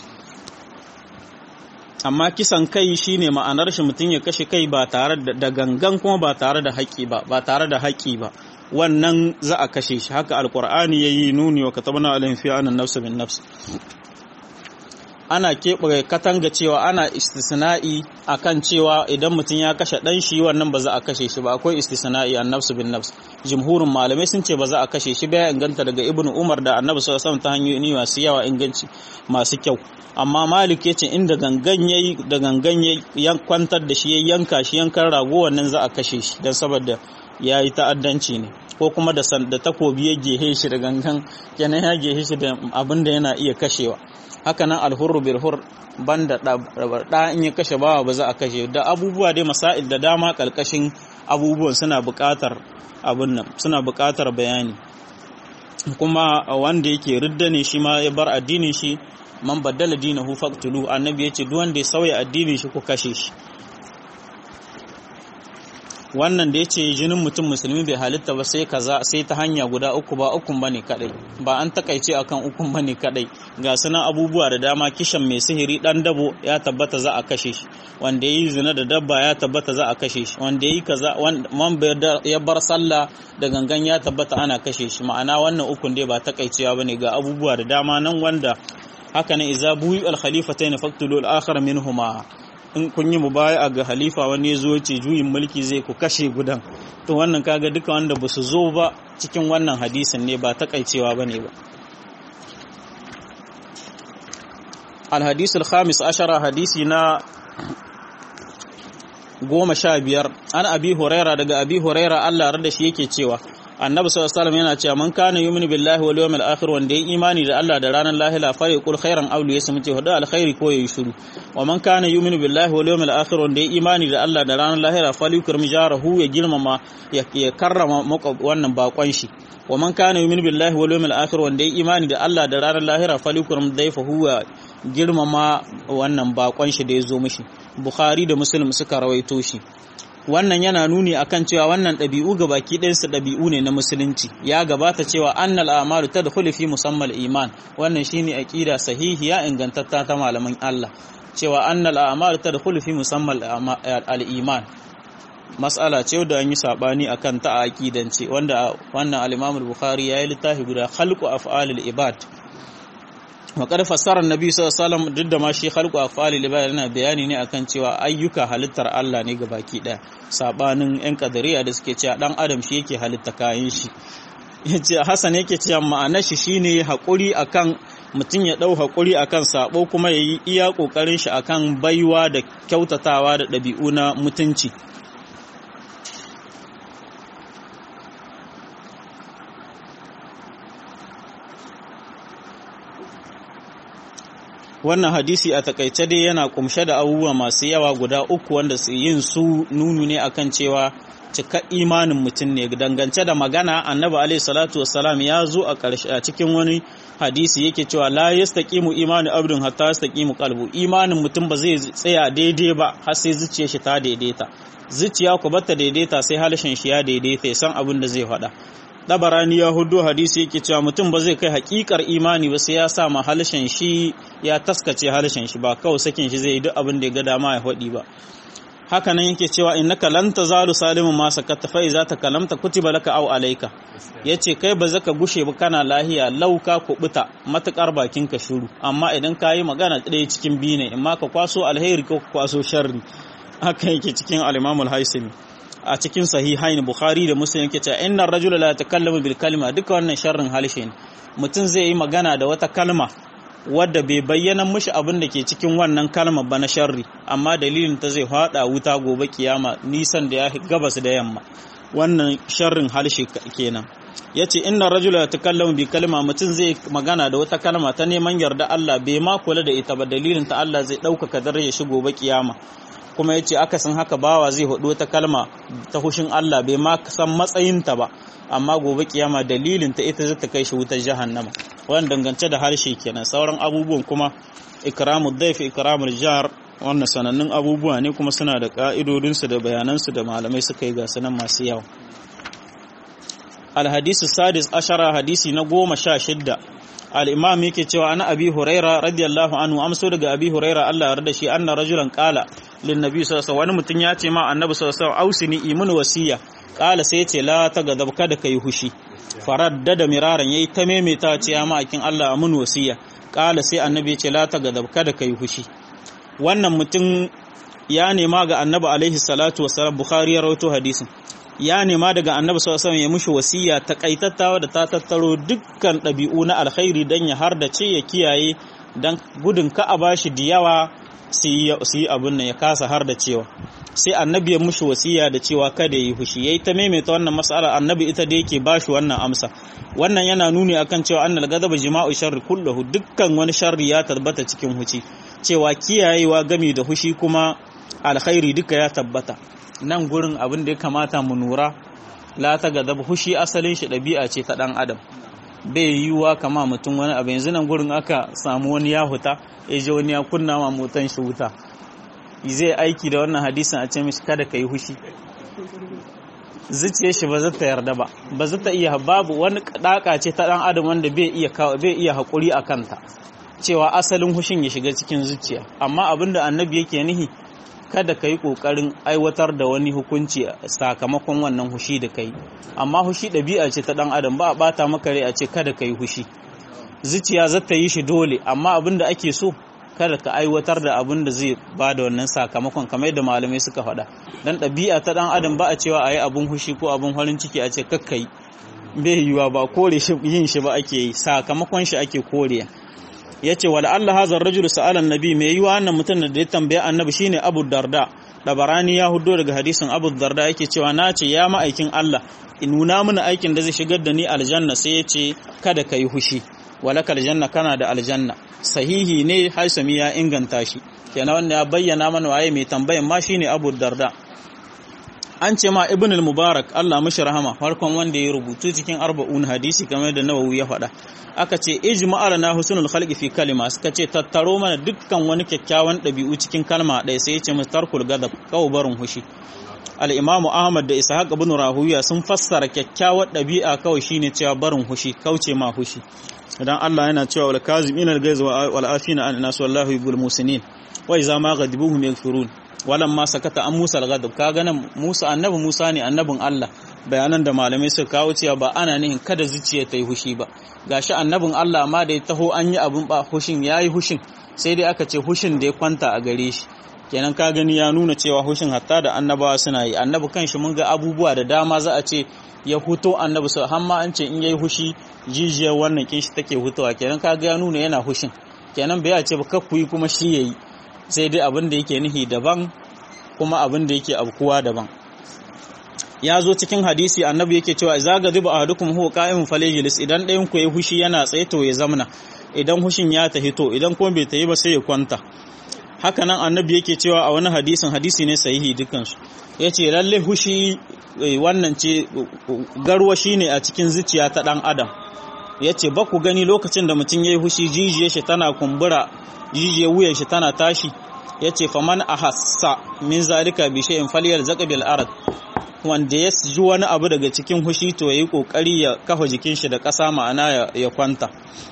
Amma kisan kai shine ma'anar shi mutun ya kashe kai ba tare da gangan kuma ba tare da haƙi ba wannan za a kashe shi haka alqur'ani yayi nuni wa katabna alayhim fi anan nafs bin nafs. Ana keɓe katanga cewa ana istisna'i akan cewa idan mutum ya kashe ɗan shi wannan ba za a kashe shi ba akwai istisna'i an nafsu bin nafs. Jumhurin malamai sun ce ba za a kashe shi ba ya inganta daga Ibn Umar da Annabi sallallahu alaihi wasallam ta hanyoyi masu yawa inganci masu kyau. Amma Malik yace inda gangan ya kwantar da shi ya yanka shi yankan rago wannan za a kashe shi dan saboda yayi ta'addanci ne ko kuma da takobi ya gehe shi da gangan kenan ya gehe shi da abin da yana iya kashewa. Haka nan alhurru bil hur banda da in ya kashe bawa ba za a kashe da abubuwa dai masail da dama kalkashin abubuwan suna buƙatar suna buƙatar bayani. Kuma wanda yake ridda ne shi ma ya bar addinin shi man baddala dinahu faqtulu annabi yace duk wanda ya sauya addinin shi ku kashe shi. Wannan da yace jinin mutum musulmi bai halitta ba sai kaza sai ta hanya guda uku ba ukun bane kadai ba an takaice akan ukun bane kadai ga sunan abubuwa da dama kishan mai sihiri dan dabo ya tabbata za a kashe shi wanda yayi zina da dabba ya tabbata za a kashe shi wanda yayi kaza man ya bar sallah da gangan ya tabbata ana kashe shi ma'ana wannan ukun dai ba takaicewa bane ga abubuwa da dama nan wanda haka ne iza buyi al khalifatayn faqtulu al akhar minhuma in kun yi mubaya ga halifa wani ya zo ce juyin mulki zai ku kashe gudan to wannan kaga duka wanda ba su zo ba cikin wannan hadisin ne ba takaicewa bane ba. Al-hadisul khamis ashara hadisi na 15 an Abi Huraira daga Abi Huraira Allah yarda shi yake cewa annabi sallallahu alaihi wasallam yana cewa man kana yu'minu billahi wal yawmil akhir wanda yayi imani da Allah da ranar lahira fa yaqul khairan aw liyasmut hudu alkhairi ko yayi shiru wa man kana yu'minu billahi wal yawmil akhir wanda yayi imani da Allah da ranar lahira fa yukrim jarahu ya girmama ya karrama wannan bakon shi wa man kana yu'minu billahi wal yawmil akhir wanda yayi imani da Allah da ranar lahira fa yukrim dayfahu ya girmama wannan bakon shi da yazo mishi Bukhari da Muslim suka rawaito shi. Wannan yana nuni akan cewa wannan ɗabi'u ga baki ɗayansu ɗabi'u ne na musulunci. Ya gabata cewa annal a'malu tadkhulu fi musammal iman. Wannan shine aqida sahihiya ingantatta ta malaman Allah. Cewa annal a'malu tadkhulu fi musammal al-iman. Mas'ala ce da an yi sabani akan ta a aqidance wanda wannan al-Imam al-Bukhari yayi littafi guda khalqu af'alil ibad. Waƙar fassarar Nabi sallallahu alaihi wasallam duk da ma shi khalqu af'ali libad yana bayani ne akan cewa ayyuka halittar Allah ne ga baki ɗaya sabanin ƴan kadariya da suke cewa dan adam shi yake halitta kayan shi yace Hassan yake cewa ma'anar shi shine hakuri akan mutum ya dau hakuri akan sabo kuma yayi iya kokarin shi akan baiwa da kyautatawa da ɗabi'u na mutunci. Wannan hadisi a takaice dai yana kumshe da abubuwa masu yawa guda uku wanda su yin su nunu ne akan cewa cika imanin mutum ne dangance da magana annabi alaihi salatu wassalam ya zo a ƙarshe a cikin wani hadisi yake cewa la yastaqimu imanu abdun hatta yastaqimu qalbu imanin mutum ba zai tsaya daidai ba har sai zuciyar shi ta daidaita zuciya ku bata daidaita sai halshen shi ya daidaita ya san abin da zai faɗa. Dabarani ya hudu hadisi yake cewa mutum ba zai kai hakikar imani ba sai ya sa ma halshen shi ya taskace halshen shi ba kawai sakin shi zai yi duk abin da ya ga dama ya faɗi ba. Haka nan yake cewa innaka lan tazalu salimun ma sakatta fa iza takalamta kutiba laka aw alayka. Yace kai ba zaka gushe ba kana lahiya lauka kubuta matakar bakin ka shiru amma idan kayi magana ɗaya cikin biyu ne amma ka kwaso alheri ko ka kwaso sharri. Haka yake cikin al-Imam al-Haisami. A cikin sahihain Bukhari da Muslim yake cewa innar rajula la yatakallamu bil kalima duka wannan sharrin halshe ne mutum zai yi magana da wata kalma wadda bai bayyana mishi abin da ke cikin wannan kalma ba na sharri amma dalilin ta zai fada wuta gobe kiyama nisan da ya gabas da yamma wannan sharrin halshe kenan yace innar rajula la yatakallamu bil kalima mutum zai magana da wata kalma ta neman yarda Allah bai ma kula da ita ba dalilin ta Allah zai dauka darajar shi gobe kiyama kuma yace akasin haka bawa zai hudu wata kalma ta hushin Allah bai ma san matsayinta ba amma gobe kiyama dalilin ta ita zai ta kai shi wutar jahannama wannan dangance da harshe kenan sauran abubuwan kuma ikramud dayf ikramul jar wannan sanannun abubuwa ne kuma suna da ka'idodin su da bayanan su da malamai suka yi ga sanan masu yawa. Al hadisu sadis ashara hadisi na 16 al-imam yake cewa ana abi huraira radiyallahu anhu amso daga abi huraira Allah ya yarda shi anna rajulan qala lin nabi sallallahu alaihi wani mutum ya ce ma annabi sallallahu alaihi wasallam ausini imun wasiya qala sai ya ce la tagadab kada kai hushi faraddada miraran yayi ta memeta ce ya ma akin Allah amun wasiya qala sai annabi ya ce la tagadab kada kai hushi. Wannan mutum ya nema ga annabi alaihi salatu wassalam Bukhari ya rawaito hadisin ya nema daga annabi sallallahu alaihi wasallam ya mushi wasiya takaitattawa da ta tattaro dukkan ɗabi'u na alkhairi dan ya hardace ya kiyaye dan gudun ka a bashi diyawa su yi abin nan ya kasa hardacewa sai annabi ya mushi wasiya da cewa kada yi fushi yayi ta maimaita wannan mas'ala annabi ita da yake bashi wannan amsa. Wannan yana nuni akan cewa annal ghadaba jima'u sharri kulluhu dukkan wani sharri ya tabbata cikin huci cewa kiyayewa gami da hushi kuma alkhairi duka ya tabbata. Nan gurin abin da ya kamata mu nura la ta gadab hushi asalin shi ɗabi'a ce ta ɗan adam bai yiwuwa kama mutum wani abu yanzu nan gurin aka samu wani ya huta ya je wani ya kunna ma motan shi wuta zai aiki da wannan hadisin a ce mishi kada ka yi hushi zuciyar shi ba za ta yarda ba za ta iya babu wani ɗaka ce ta ɗan adam wanda bai iya haƙuri a kanta cewa asalin hushin ya shiga cikin zuciya amma abinda annabi yake nihi kada ka yi ƙoƙarin aiwatar da wani hukunci sakamakon wannan hushi da kai amma hushi ɗabi'a ce ta ɗan adam ba a ɓata maka rai a ce kada ka yi hushi zuciya za ta yi shi dole amma abin da ake so kada ka aiwatar da abin da zai ba da wannan sakamakon kamar yadda malamai suka faɗa dan ɗabi'a ta ɗan adam ba a cewa a yi abin hushi ko abin farin ciki a ce kakka yi bai yiwa ba kore shi yin shi ba ake yi sakamakon shi ake koriya. Yace wala Allah hazar rajulu sa'ala annabi mai yiwa wannan mutum da ya tambaya annabi shine Abu Darda Dabarani ya hudo daga hadisin Abu Darda yake cewa nace ya ma'aikin Allah in nuna mana aikin da zai shigar da ni aljanna, sai yace kada kai hushi, walakal janna, kana da aljanna. Sahihi ne, Haisami ya inganta shi. Kenan wannan ya bayyana mana waye mai tambayan ma shine Abu Darda. An ce ma Ibn al-Mubarak Allah mishi rahama, farkon wanda ya rubutu cikin 40 hadisi kamar da Nawawi ya faɗa, aka ce ijma'a na husnul khalqi fi kalima, suka ce tattaro mana dukkan wani kyakkyawan ɗabi'u cikin kalma ɗaya, sai ya ce mustarkul gadab, kawo barin hushi. Al-Imam Ahmad da Ishaq ibn Rahuya sun fassara kyakkyawar ɗabi'a kawai shine cewa barin hushi, kauce ma hushi. Idan Allah yana cewa wal kazimin al-ghaiz wal afina an nas wallahu yuhibbul musinin wa iza ma ghadibuhum yaghfirun walamma sakata an Musa al-ghadab. Kaga nan Musa, annabi Musa ne annabin Allah, bayanan da malamai suka kawo cewa ba ana nihin kada zuciya ta yi hushi ba, gashi annabin Allah ma da ya taho an yi abin ba hushin, yayi hushin, sai dai aka ce hushin da ya kwanta a gare shi. Kenan ka gani ya nuna cewa hushin hatta da annabawa suna yi. Annabi kanshi mun ga abubuwa da dama za a ce ya huto annabi su, hamma an ce in yayi hushi jijiyar wannan kin shi take hutowa. Kenan ka ga ya nuna yana hushin, kenan bai ce ba kakku yi kuma shi yayi, sai dai abin da yake nihi daban kuma abin da yake abkuwa daban. Ya zo cikin hadisi annabi yake cewa idza ghadiba ahadukum huwa qa'imun falyajlis, idan ɗayan ku yayi hushi yana tsaye to ya zamna, idan hushin ya tahi to, idan kuma bai tahi ba sai ya kwanta. Haka nan annabi yake cewa a wani hadisin, hadisi ne sahihi dukansu, yace lalle hushi wannan ce garwashi ne a cikin zuciya ta dan adam. Yace ba ku gani lokacin da mutum yayi hushi jijiyar shi tana kumbura, jijiyar wuyar shi tana tashi. Yace faman ahassa min zalika bi shay'in falyalzaq bil ard, wanda ya ji wani abu daga cikin hushi to yayi kokari ya kafa jikin shi da ƙasa, ma'ana ya kwanta.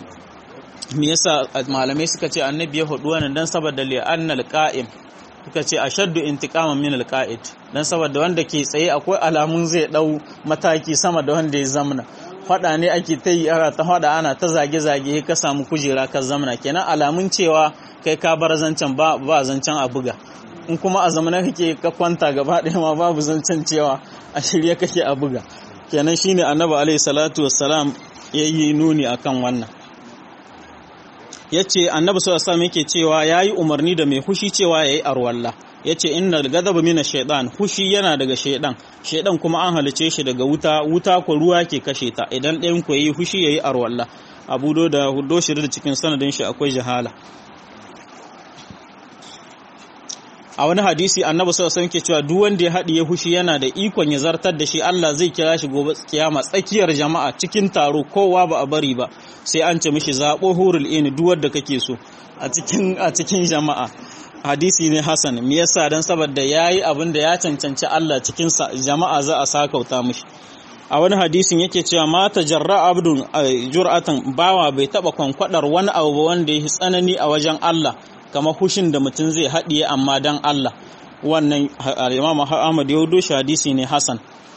Me yasa malamai suka ce annabi ya hudu wannan dan saboda li'annal qa'im, suka ce ashaddu intiqaman min alqa'id, dan saboda wanda ke tsaye akwai alamun zai dau mataki sama da wanda ya zamna. Fada ne ake ta yi, ana ta fada, ana ta zage-zage, ka samu kujera ka zamna, kenan alamun cewa kai ka bar zancen ba zancen a buga. In kuma a zamana kake ka kwanta gaba ɗaya ma babu zancen cewa a shirye kake a buga. Kenan shine annabi alaihi salatu wassalam yayi nuni akan wannan. Yace annabi sallallahu alaihi wasallam yake cewa yayi umarni da mai hushi cewa yayi arwalla. Yace innal ghadaba minash shaitan, hushi yana daga shaitan, shaitan kuma an halice shi daga wuta ko ruwa ke kashe ta. Idan ɗayan ku yayi hushi yayi arwalla. Abu da hudo shi da cikin sanadin shi akwai jahala. A wani hadisi annabi sallallahu alaihi wasallam ke cewa duk wanda ya haɗiye hushi yana da ikon ya zartar da shi, Allah zai kira shi gobe kiyama tsakiyar jama'a cikin taro, kowa ba a bari ba, sai an ce mishi zabo hurul ini duk wanda kake so a cikin jama'a. Hadisi ne hasan. Me yasa? Dan saboda yayi abin da ya cancanci Allah cikin jama'a za a sakauta mishi. A wani hadisin yake cewa ma tajarra abdun jur'atan, bawa bai taba kwankwadar wani abu ba wanda yake tsanani a wajen Allah kamar hushin da mutum zai haɗiye amma dan Allah. Wannan Imam Ahmad ya hudo shi, hadisi ne hasan.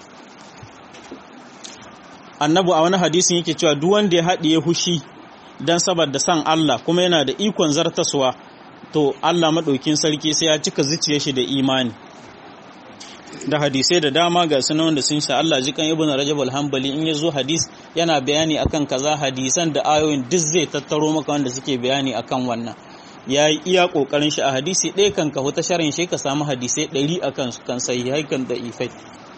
Annabi a wani hadisin yake cewa duk wanda ya haɗiye hushi dan saboda san Allah kuma yana da ikon zartaswa, to Allah madaukin sarki sai ya cika zuciyar shi da imani. Da hadisai da dama ga sunan wanda sun sha Allah jikan Ibn Rajab al-Hanbali, in yazo hadis yana bayani akan kaza, hadisan da ayoyin duk zai tattaro maka wanda suke bayani akan wannan. Yayi iya kokarin shi a hadisi ɗaya kan ka huta sharin shi ka samu hadisai 100 akan su, kan sahihai kan da'ifai.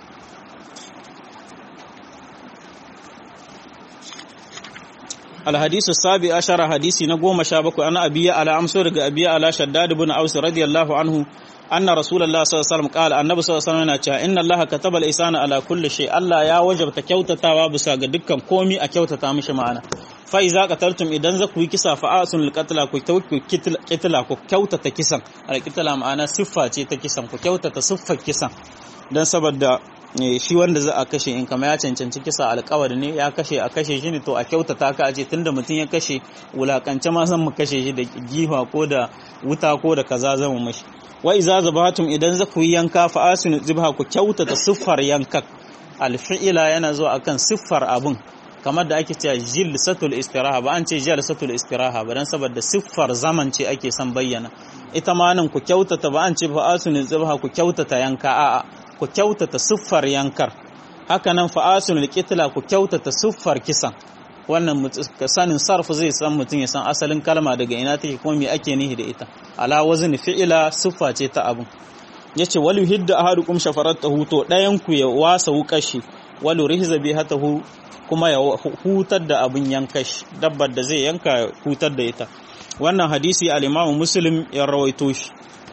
الحديث السابع عشر، حديثي نقوم شابك أنا أبي على أمسر أبي على شداد بن أوس رضي الله عنه أن رسول الله صلى الله عليه وسلم قال النبي صلى الله عليه وسلم إن الله كتب الإحسان على كل شيء، الله يا وجب تكوتتا وابسا دكان كومي أكوتتا مش معنا. فإذا قتلتم إذا زكوا كسا فأحسنوا القتل كتلا كوتتا كسا، القتل معنا صفة تكسا كوتتا صفة كسا، dan saboda shi wanda za a kashe in kama ya cancanci kisa alƙawari ne, ya kashe a kashe shi ne, to a kyautata ka a ce tunda mutum ya kashe wulakance ma zan mu kashe shi da giwa ko da wuta ko da kaza zan mu mashi. Wa iza zabatum idan za ku yanka fa asinu zibha, ku kyautata siffar yankak. Alfi'ila yana zuwa akan siffar abun, kamar da ake cewa jilsatul istiraha, ba an ce jalsatul istiraha ba dan saboda siffar zaman ce ake son bayyana. Ita ma nan ku kyautata, ba an ce fa asinu zibha ku kyautata yanka, a'a ku kyautata siffar yankar. Haka nan fa'asunul qitla, ku kyautata siffar kisan. Wannan sanin sarfu zai san mutum ya san asalin kalma daga ina take kuma me ake nihi da ita. Ala wazn fi'ila, siffa ce ta abu. yace walu hidda ahadukum shafaratahu to dayan ku ya wasa wukashi walu rihza bihatahu kuma ya hutar da abin yankashi dabbar da zai yanka hutar da ita. Wannan hadisi al-Imam Muslim ya rawaito shi.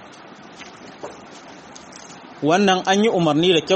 Wannan an yi umarni da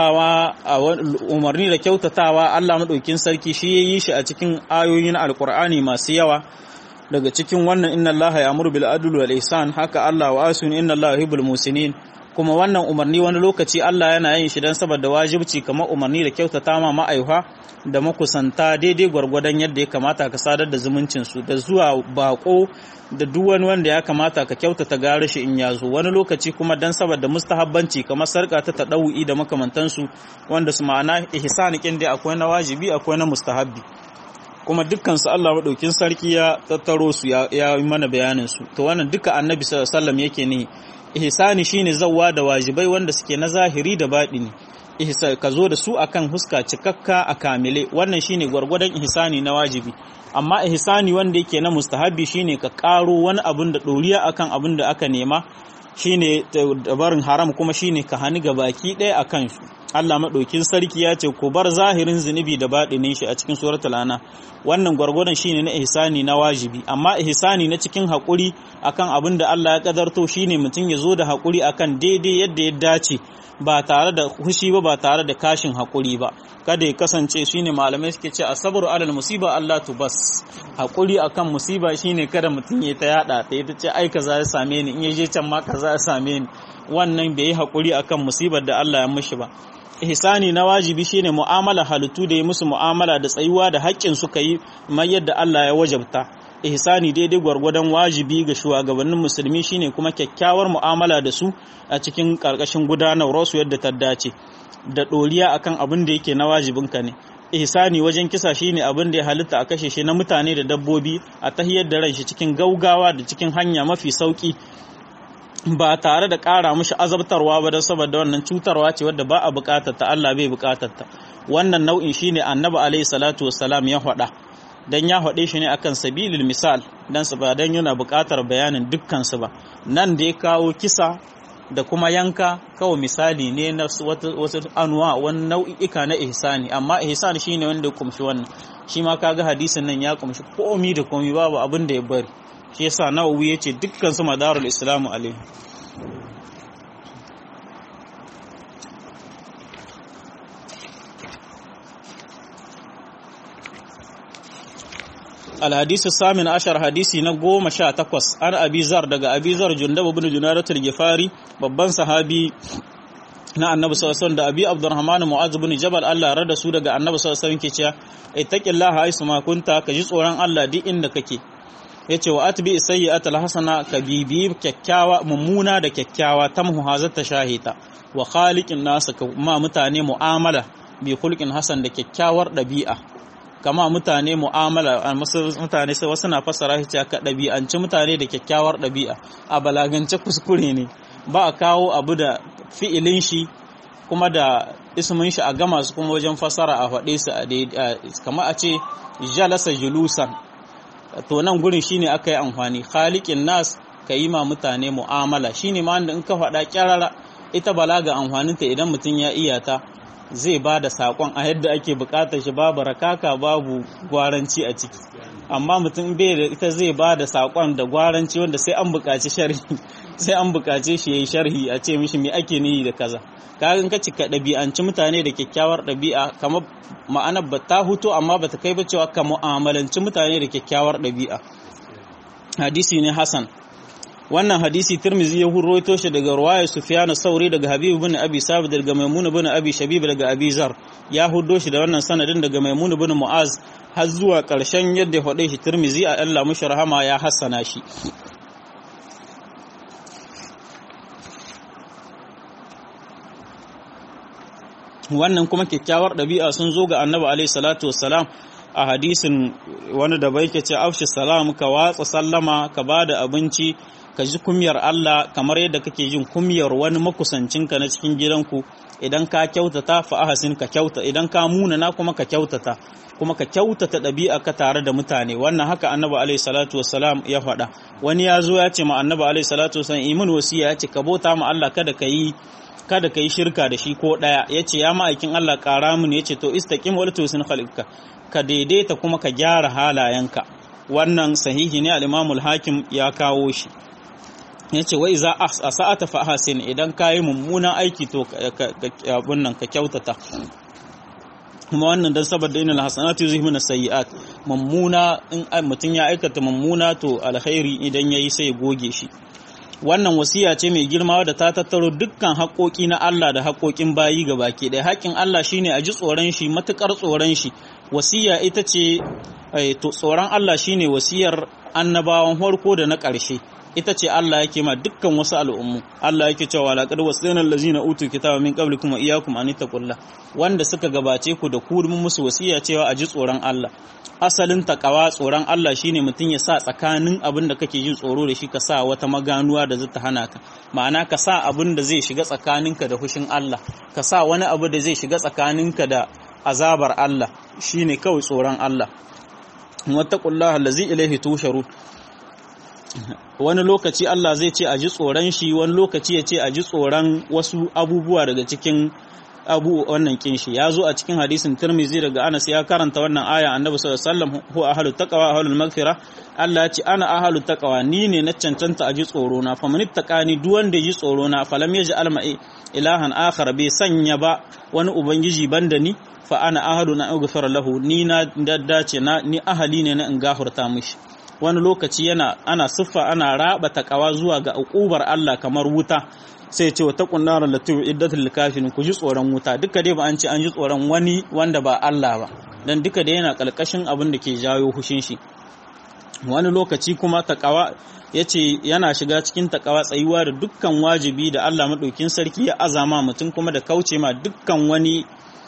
kyautatawa Allah madaukin sarki shi yayi shi a cikin ayoyin alqur'ani masu yawa. Daga cikin wannan inna Allaha ya'muru bil adli wal ihsan, haka Allah wa asun inna Allaha yuhibbul musinin. Kuma wannan umarni wani lokaci Allah yana yin shi dan saboda wajibci, kamar umarni da kyautata ma ma'aifa da makusanta daidai gwargwadon yadda ya kamata ka sadar da zumuncin su, da zuwa bako da duk wani wanda ya kamata ka kyautata gare shi in ya zo. Wani lokaci kuma dan saboda mustahabbanci kamar sarka ta tadawu'i da makamantansu, wanda su ma'ana ihsani kin dai akwai na wajibi akwai na mustahabbi, kuma dukkan su Allah madaukin sarki ya tattaro su ya yi mana bayanin su. To wannan duka Annabi sallallahu alaihi wasallam yake ne. Ihsani shine zawwa da wajibai wanda suke na zahiri da baɗini, ka zo da su akan huska cikakka a kamile, wannan shine gwargwadon ihsani na wajibi. Amma ihsani wanda yake na mustahabi shine ka karo wani abun da doriya akan abun da aka nema, shine barin haram, kuma shine ka hani ga baki ɗaya akan shi. Allah madaukin sarki ya ce ku bar zahirin zunubi da baɗinin shi a cikin suratul An'am. Wannan gwargwadon shine na ihsani na wajibi. Amma ihsani na cikin hakuri akan abin da Allah ya kadarto shine mutum ya zo da hakuri akan daidai yadda ya dace, ba tare da hushi ba tare da kashin hakuri ba. Kada ya kasance shine malamai suke ce asabru alal musiba Allah tubas. Hakuri akan musiba shine kada mutum ya ta yada ta ita ce ai kaza ya same ni, in yaje can ma kaza ya same ni. Wannan bai yi hakuri akan musibar da Allah ya mishi ba. Ihsani na wajibi shine mu'amala halittu da yi musu mu'amala da tsayuwa da haƙƙin suka yi mai yadda Allah ya wajabta. Ihsani daidai gwargwadon wajibi ga shugabannin musulmi shine kuma kyakkyawar mu'amala da su a cikin ƙarƙashin gudanarwar su yadda ta dace, da ɗoriya akan abin da yake na wajibinka ne. Ihsani wajen kisa shine abin da ya halitta a kashe shi na mutane da dabbobi a tahiyar da ran shi cikin gaugawa da cikin hanya mafi sauki, ba tare da ƙara mishi azabtarwa ba, don saboda wannan cutarwa ce wadda ba a buƙatar ta, Allah bai buƙatar ta. Wannan nau'in shine Annabi alaihi salatu wassalam ya faɗa, dan ya faɗe shi ne akan sabilil misal, dan su ba dan yana buƙatar bayanin dukkan su ba. Nan da ya kawo kisa da kuma yanka kawai misali ne na wasu anwa, wani nau'ika na ihsani, amma ihsani shine wanda ya kumshi wannan. Shi ma kaga hadisin nan ya kumshi komi da komi, babu abin da ya bari. Shi yasa Nawawi yace dukkan su madarul islamu alaihi. الحديث الثامن عشر حديثي نقوم 18 عن أبي ذر دقى أبي ذر جندب بن جنادة الجفاري babban sahabi na annabi sallallahu alaihi wasallam, da abi abdurrahman mu'az bin jabal Allah rada su daga annabi sallallahu alaihi wasallam ke cewa ittaqillaha haythu ma kunta, ka ji tsoron Allah duk inda kake. Yace wa atbi sayyi'ata alhasana, ka bibi kyakkyawa mummuna da kyakkyawa, tamhu hazata shahita, wa khaliqin nas, ka ma mutane mu'amala bi khulqin hasan, da kyakkyawar dabi'a. Kama mutane mu'amala, mutane sai wasu na fassara shi ka dabi'anci mutane da kyakkyawar dabi'a, a balagance kuskure ne. Ba a kawo abu da fi'ilin shi kuma da ismin shi a gama su kuma wajen fasara a faɗe su kama a ce jalasa julusan, to nan gurin shine aka yi amfani. Khaliqin nas, ka yi ma mutane mu'amala, shine ma wanda in ka faɗa kyarara. Ita balaga amfaninta idan mutum ya iya ta zai ba da saƙon a yadda ake buƙatar shi, babu rakaka babu gwaranci a ciki. Amma mutum bai da ita zai ba da saƙon da gwaranci wanda sai an buƙaci sharhi, sai an buƙace shi yayi sharhi a ce mishi me ake nihi da kaza. Kaga ka cika ɗabi'anci mutane da kyakkyawar ɗabi'a, kamar ma'anar ba ta huto amma ba ta kai ba cewa ka mu'amalanci mutane da kyakkyawar ɗabi'a. Hadisi ne Hasan. Wannan hadisi Tirmidhi ya hurroito shi daga ruwayar Sufyan as-Sauri daga Habib ibn Abi Sabit daga Maimun ibn Abi Shabib daga Abi Zar. Ya huddo shi da wannan sanadin daga Maimun ibn Mu'az har zuwa ƙarshen yadda ya faɗe shi. Tirmidhi a Allah mushi rahama ya hassana shi. Wannan kuma kyakkyawar ɗabi'a sun zo ga Annabi alaihi salatu wassalam a hadisin wani da bai ke ce afshi salam, ka watsa sallama, ka bada abinci, ka ji kumyar Allah kamar yadda kake jin kumyar wani makusancinka na cikin gidanku. Idan ka kyautata fa ahsin, ka kyauta, idan ka munana kuma ka kyautata, kuma ka kyautata ɗabi'a ka tare da mutane. Wannan haka annabi alaihi salatu wassalam ya faɗa. Wani ya zo ya ce ma annabi alaihi salatu wassalam imin wasiya, ya ce ka bauta ma Allah kada ka yi shirka da shi ko ɗaya. Ya ce ya ma'aikin Allah ƙara mun, ya ce to istaqim wal tusin khalqaka, ka daidaita kuma ka gyara halayenka. Wannan sahihi ne, al-Imam al-Hakim ya kawo shi. Ya ce wa iza asa'ata fa ahsin, idan ka yi mummunan aiki to abun nan ka kyautata. Kuma wannan dan saboda innal hasanatu yuzhibuna sayyi'at, mummuna in mutum ya aikata mummuna to alkhairi idan yayi sai ya goge shi. Wannan wasiya ce mai girma wadda ta tattaro dukkan haƙoƙi na Allah da haƙoƙin bayi gabaki ɗaya. Haƙƙin Allah shine a ji tsoron shi, matuƙar tsoron shi. Wasiya ita ce to tsoron Allah shine wasiyar annabawan farko da na ƙarshe. Ita ce Allah yake ma dukkan wasu al'ummu. Allah yake cewa laqad wasayna allazina utul kitaba min qablikum wa iyyakum an taqullah, wanda suka gabace ku da ku mun musu wasiya cewa a ji tsoron Allah. Asalin takawa tsoron Allah shine mutum ya sa tsakanin abin da kake jin tsoro da shi, ka sa wata maganuwa da zata hana ka. Ma'ana ka sa abin da zai shiga tsakaninka da hushin Allah, ka sa wani abu da zai shiga tsakaninka da azabar Allah, shine kawai tsoron Allah. Wattaqullaha allazi ilaihi tusharun. Wani lokaci Allah zai ce a ji tsoron shi, wani lokaci ya ce a ji tsoron wasu abubuwa daga cikin wannan kinshi. Ya zo a cikin hadisin Tirmidhi daga Anas, ya karanta wannan aya, annabi sallallahu alaihi wasallam huwa ahlut taqwa ahlul maghfira. Allah ya ce ana ahlut taqwa, ni ne na cancanta a ji tsoro na, fa manittaqani, duk wanda ji tsoro na, falam yaj'al ma'i ilahan akhar, bai sanya ba wani ubangiji banda ni, fa ana ahlu na aghfir lahu, ni na daddace ni ahali ne na in gafarta mishi. Wani lokaci ana siffa ana raba takawa zuwa ga uqubar Allah kamar wuta, sai ce wata kunnarar latu iddatul kafirin, ku ji tsoron wuta. Duka dai ba an ce an ji tsoron wani wanda ba Allah ba, dan duka dai yana kalkashin abin da ke jawo hushin shi. Wani lokaci kuma takawa yace yana shiga cikin takawa tsayuwa da dukkan wajibi da Allah madaukin sarki ya azama mutum, kuma da kauce ma dukkan wani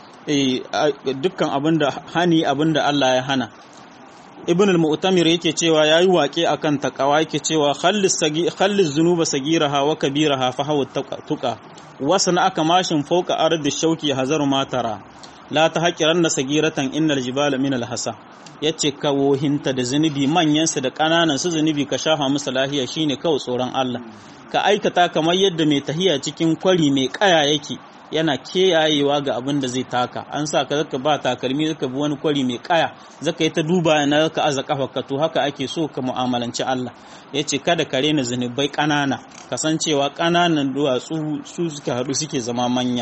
dukkan abin da Allah ya hana. Ibn al-Mu'tamir yake cewa yayi waƙe akan taqwa, yake cewa khallis zunuba sagiraha wa kabiraha fa hawa tuqa wasana aka mashin fawqa ardi shauki hazaru matara la tahqiranna sagiratan innal jibala min al-hasa. Yace ka wohinta da zunubi, manyan su da kananan su zunubi ka shafa musu lahiya, shine kawai tsoron Allah. Ka aikata kamar yadda mai tahiya cikin kwari mai kaya yake yana kiyayewa ga abin da zai taka. An sa ka zaka ba takalmi, zaka bi wani kwari mai kaya, zaka yi ta duba na zaka aza kafarka, to haka ake so ka mu'amalanci Allah. Yace kada ka rena zunubai kanana, kasancewa kananan duwatsu su suka hadu suke zama manya.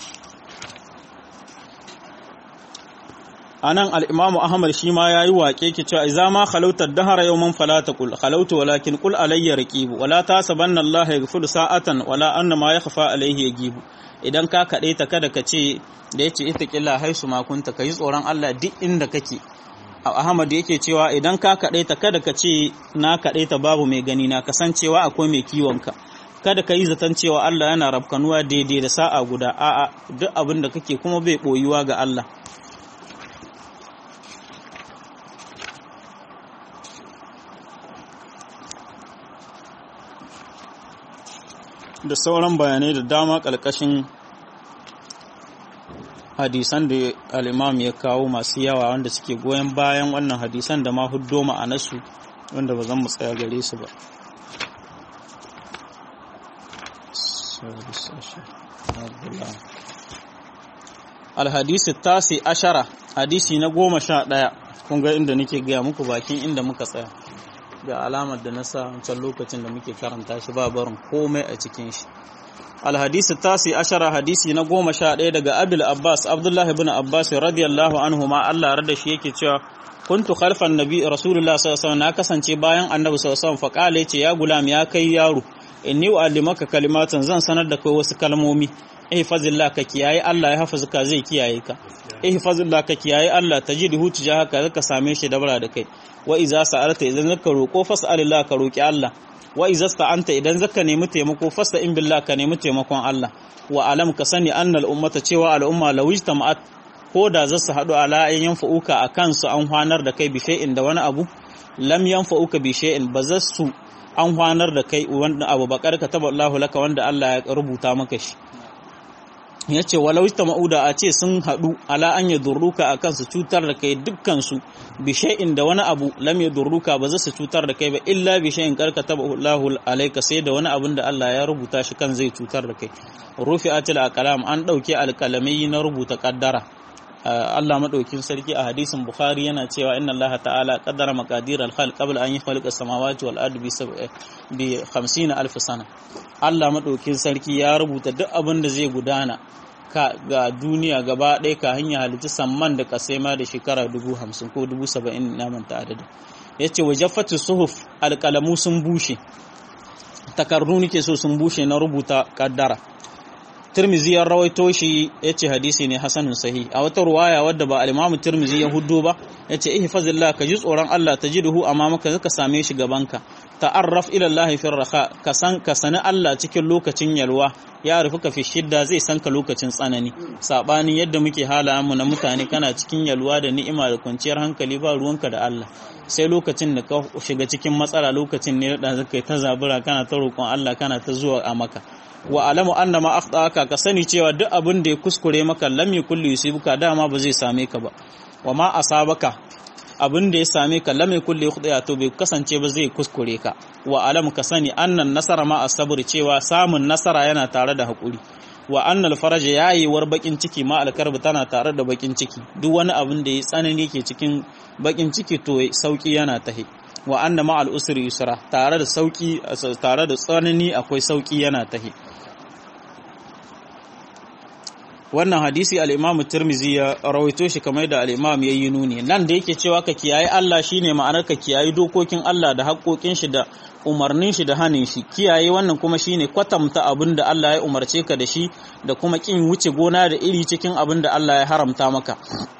Anan al-Imam Ahmad shi ma yayi waƙe yake cewa idza ma khalauta dahara yawman fala taqul khalautu walakin qul alayya raqibu wala tasabanna Allah yaghfiru sa'atan wala anna ma yakhfa alayhi yajibu. Idan ka kaɗe ta kada ka ce da yace ittaqilla haisu ma kunta, kai tsoron Allah duk inda kake. Ahmad yake cewa idan ka kaɗe ta kada ka ce na kaɗe ta babu mai gani na, kasancewa akwai mai kiwon ka. Kada ka yi zaton cewa Allah yana rabkanuwa daidai da sa'a guda, a'a duk abin da kake kuma bai boyuwa ga Allah. Da sauran bayanai da dama ƙarƙashin hadisan da al-Imam ya kawo masu yawa wanda suke goyon bayan wannan hadisan da ma huddo ma'anarsu, wanda ba zan mu tsaya gare su ba. Al-hadisi tasi ashara, hadisi na 11. Kun ga inda nake gaya muku bakin inda muka tsaya, ga alamar da na sa wancan lokacin da muke karanta shi ba barin komai a cikin shi. Al-hadisi tasi ashara, hadisi na 11 daga Abil Abbas Abdullah ibn Abbas radiyallahu anhu ma Allah yarda shi yake cewa kuntu khalfan nabi rasulullah sallallahu alaihi wasallam, na kasance bayan annabi sallallahu alaihi wasallam, fa qala yace ya gulam, ya kai yaro, inni uallimaka kalimatan, zan sanar da kai wasu kalmomi. Ihfazillah, ka kiyaye Allah, ya hafazuka zai kiyaye ka. Ihfazillah, ka kiyaye Allah, tajidhu tujahaka, zaka same shi dabara da kai. Wa iza sa'alta, idan zaka roko fas'alillah, ka roki Allah. Wa iza sta'anta, idan zaka nemi taimako fasta'in billah, ka nemi taimakon Allah. Wa alam, ka sani annal ummata, cewa al'umma lawijtama'at, ko da zasu hadu ala ayyan fa'uka akan su an hwanar da kai bi shay'in da wani abu, lam yanfa'uka bi shay'in, ba zasu an hwanar da kai wanda abu bakar kataba Allahu laka wanda Allah ya rubuta maka shi. Yace walau ma'uda a ce sun hadu ala an yadurruka akan su cutar da kai dukkan su bi shay'in da wani abu lam yadurruka ba za su cutar da kai ba illa bi shay'in kataba Allahu alayka sai da wani abin da Allah ya rubuta shi kan zai cutar da kai. Rufi'atil aqlam an dauke alqalamai na rubuta kaddara. Allah madaukin sarki a hadisin Bukhari yana cewa inna Allah ta'ala qaddara maqadir al-khalq qabla an yakhluqa as-samawati wal ardi bi 50,000 sana. Allah madaukin sarki ya rubuta duk abin da zai gudana ga duniya gaba ɗaya ka hanya halitta samman da kasai ma da shekara 50,000 ko 70,000 na manta adadin. Yace wajaffatu suhuf alqalamu sun bushe, takardu nake so sun bushe na rubuta kaddara. Tirmizi ya rawaito shi yace hadisi ne hasanun sahih. A wata ruwaya wadda ba al-Imam Tirmizi ya huddo ba yace ihfazillah ka ji tsoron Allah tajiduhu amamaka zaka same shi gabanka. Ta'arraf ila Allah fi raha ka sani Allah cikin lokacin yalwa ya rufuka fi shidda zai san ka lokacin tsanani. Sabanin yadda muke halayen mu na mutane kana cikin yalwa da ni'ima da kwanciyar hankali ba ruwanka da Allah. Sai lokacin da ka shiga cikin matsala lokacin ne da zaka ta zabura kana ta roƙon Allah kana ta zuwa a maka. Wa alamu anna ma akhtaka ka sani cewa duk abin da ya kuskure maka lam yakul yusibuka dama ba zai same ka ba. Wa ma asabaka abin da ya same ka lam yakul yukhdiya to bai kasance ba zai kuskure ka. Wa alamu ka sani annan nasara ma asabr cewa samun nasara yana tare da hakuri. Wa annal faraja yayiwar bakin ciki ma alkarbi tana tare da bakin ciki. Duk wani abin da ya tsanani ke cikin bakin ciki to sauki yana tahi. Wa anna ma al usri yusra tare da sauki tare da tsanani akwai sauki yana tahi. Wannan hadisi al-Imam Tirmidhi ya rawaito shi kamar da al-Imam yayi nuni nan da yake cewa ka kiyaye Allah shine ma'anar ka kiyaye dokokin Allah da haƙoƙin shi da umarnin shi da hanin shi. Kiyaye wannan kuma shine kwatamta abin da Allah ya umarce ka da shi da kuma kin wuce gona da iri cikin abin da Allah ya haramta maka.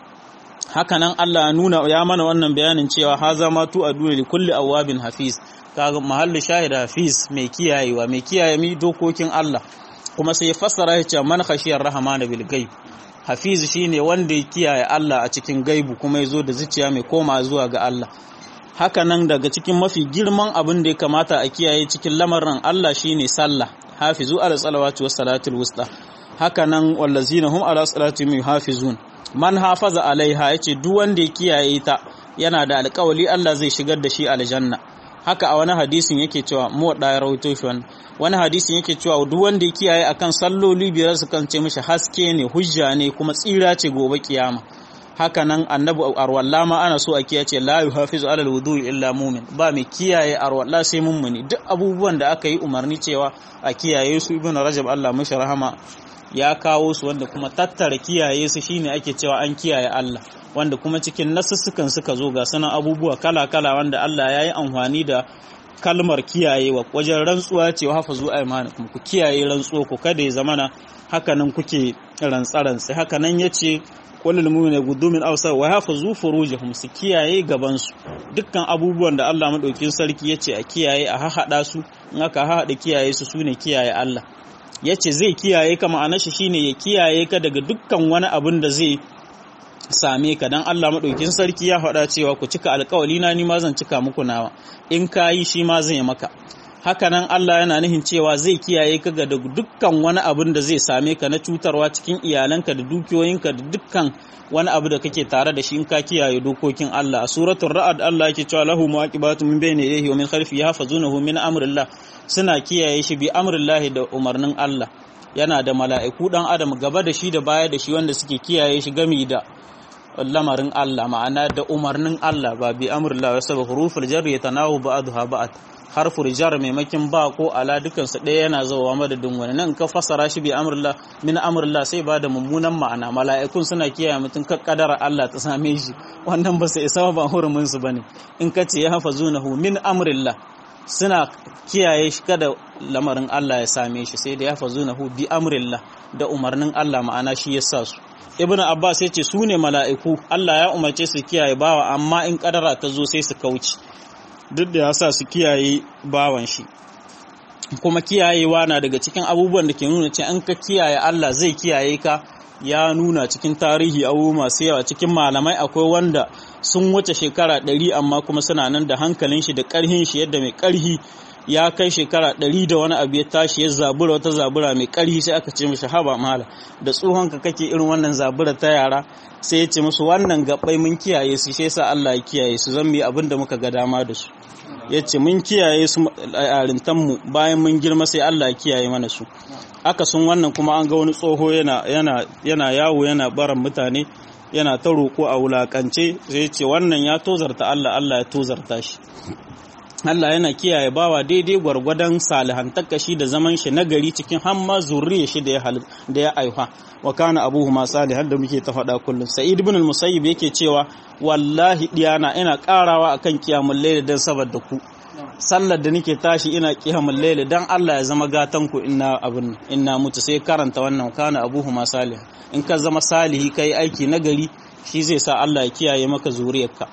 Hakanan Allah ya mana wannan bayanin cewa haza ma tu adu li kulli awabin hafiz. Kaga mahallu shahida hafiz mai kiyayewa mai kiyaye mi dokokin Allah. Kuma sai ya fassara ya ce man khashiyar rahmana bil gaib. Hafiz shine wanda ya kiyaye Allah a cikin gaibu kuma ya zo da zuciya mai koma zuwa ga Allah. Hakanan daga cikin mafi girman abin da ya kamata a kiyaye cikin lamarin Allah shine sallah. Hafizu ala salawati was salatul wusta. Hakanan wallazina hum ala salatihim yuhafizun. Man hafaza alaiha yace duk wanda ya kiyaye ta yana da alƙawali Allah zai shigar da shi aljanna. Haka a wani hadisin yake cewa mu da ya rawaito shi wani hadisin yake cewa duk wanda ya kiyaye akan salloli biyar su kan ce mishi haske ne hujja ne kuma tsira ce gobe kiyama. Haka nan annabi arwalla ma ana so a kiyaye la yuhafizu alal wudu'i illa mu'min ba mai kiyaye arwalla sai mummuni. Duk abubuwan da aka yi umarni cewa a kiyaye su ibnu rajab Allah mashi rahama ya kawo su wanda kuma tattara kiyaye su shine ake cewa an kiyaye Allah wanda kuma cikin nasussukan suka zo ga sanan abubuwa kala-kala wanda Allah ya yi amfani da kalmar kiyayewa wajen rantsuwa cewa hafazu aymanakum ku kiyaye rantsuwa ku kada ya zamana hakanan kuke rantsa-rantsa hakanan yace kullul mu'minu yaghuddu min absar wa hafazu furujahum su kiyaye gaban su dukkan abubuwan da Allah madaukin sarki yace a kiyaye a hahada su in aka hahada kiyaye su sune kiyaye Allah yace zai kiyaye ka ma'anar shi shine ya kiyaye ka daga dukkan wani abin da zai same ka dan Allah madaukin sarki ya faɗa cewa ku cika alƙawari na ni ma zan cika muku nawa in kayi shi ma zan yi maka. Hakanan Allah yana nihin cewa zai kiyaye ka ga dukkan wani abin da zai same ka na cutarwa cikin iyalanka da dukiyoyinka da dukkan wani abu da kake tare da shi in ka kiyaye dokokin Allah. A suratul Ra'd Allah yake cewa lahu mu'aqibatu min bayni yadayhi wa min khalfihi yahfazunahu min amrillah suna kiyaye shi bi amrillah da umarnin Allah. Yana da mala'iku dan adam gaba da shi da baya da shi wanda suke kiyaye shi gami da lamarin Allah ma'ana da umarnin Allah ba bi amrillah saboda huruful jarri yatanawu ba'daha ba'd harfur jar maimakin ba ko ala dukansu ɗaya yana zuwa madadin wani nan ka fassara shi bi amrillah min amrillah sai ba da mummunan ma'ana mala'ikun suna kiyaye mutum ka kadara Allah ta same shi wannan ba sai isa ba hurumin su bane in ka ce ya hafazunahu min amrillah suna kiyaye shi kada lamarin Allah ya same shi sai da ya hafazunahu bi amrillah da umarnin Allah ma'ana shi yasa su. Ibn Abbas ya ce su ne mala'iku Allah ya umarce su kiyaye bawa amma in kadara ta zo sai su kauce duk da ya sa su kiyaye bawan shi kuma kiyayewa na daga cikin abubuwan da ke nuna cewa an ka kiyaye Allah zai kiyaye ka ya nuna cikin tarihi abubuwa masu yawa cikin malamai akwai wanda sun wuce shekara 100 amma kuma suna nan da hankalin shi da ƙarhin shi yadda mai ƙarhi ya kai shekara 100 da wani abu ya tashi ya zabura wata zabura mai ƙarfi sai aka ce mishi haba mala da tsohonka kake irin wannan zabura ta yara sai ya ce musu wannan gabbai mun kiyaye su sai sa Allah ya kiyaye su zan yi abin da muka ga dama da su ya ce mun kiyaye su a mu bayan mun girma sai Allah ya kiyaye mana su aka sun wannan kuma an ga wani tsoho yana yawo yana baran mutane yana ta roƙo a wulakance sai ce wannan ya tozarta Allah ya tozarta shi Allah yana kiyaye bawa daidai gwargwadon salihantaka shi da zaman shi nagari cikin hamma zurriya shi da ya aiha wa kana abuhuma salihan da muke ta faɗa kullum. Sa'id ibn al-Musayyib yake cewa wallahi diyana ina karawa akan qiyamul layl dan saboda ku sallar da nake tashi ina qiyamul layl dan Allah ya zama gatan ku inna mutu sai karanta wannan kana abuhuma salihan in ka zama salihi kai aiki nagari shi zai sa Allah ya kiyaye maka zuriyarka.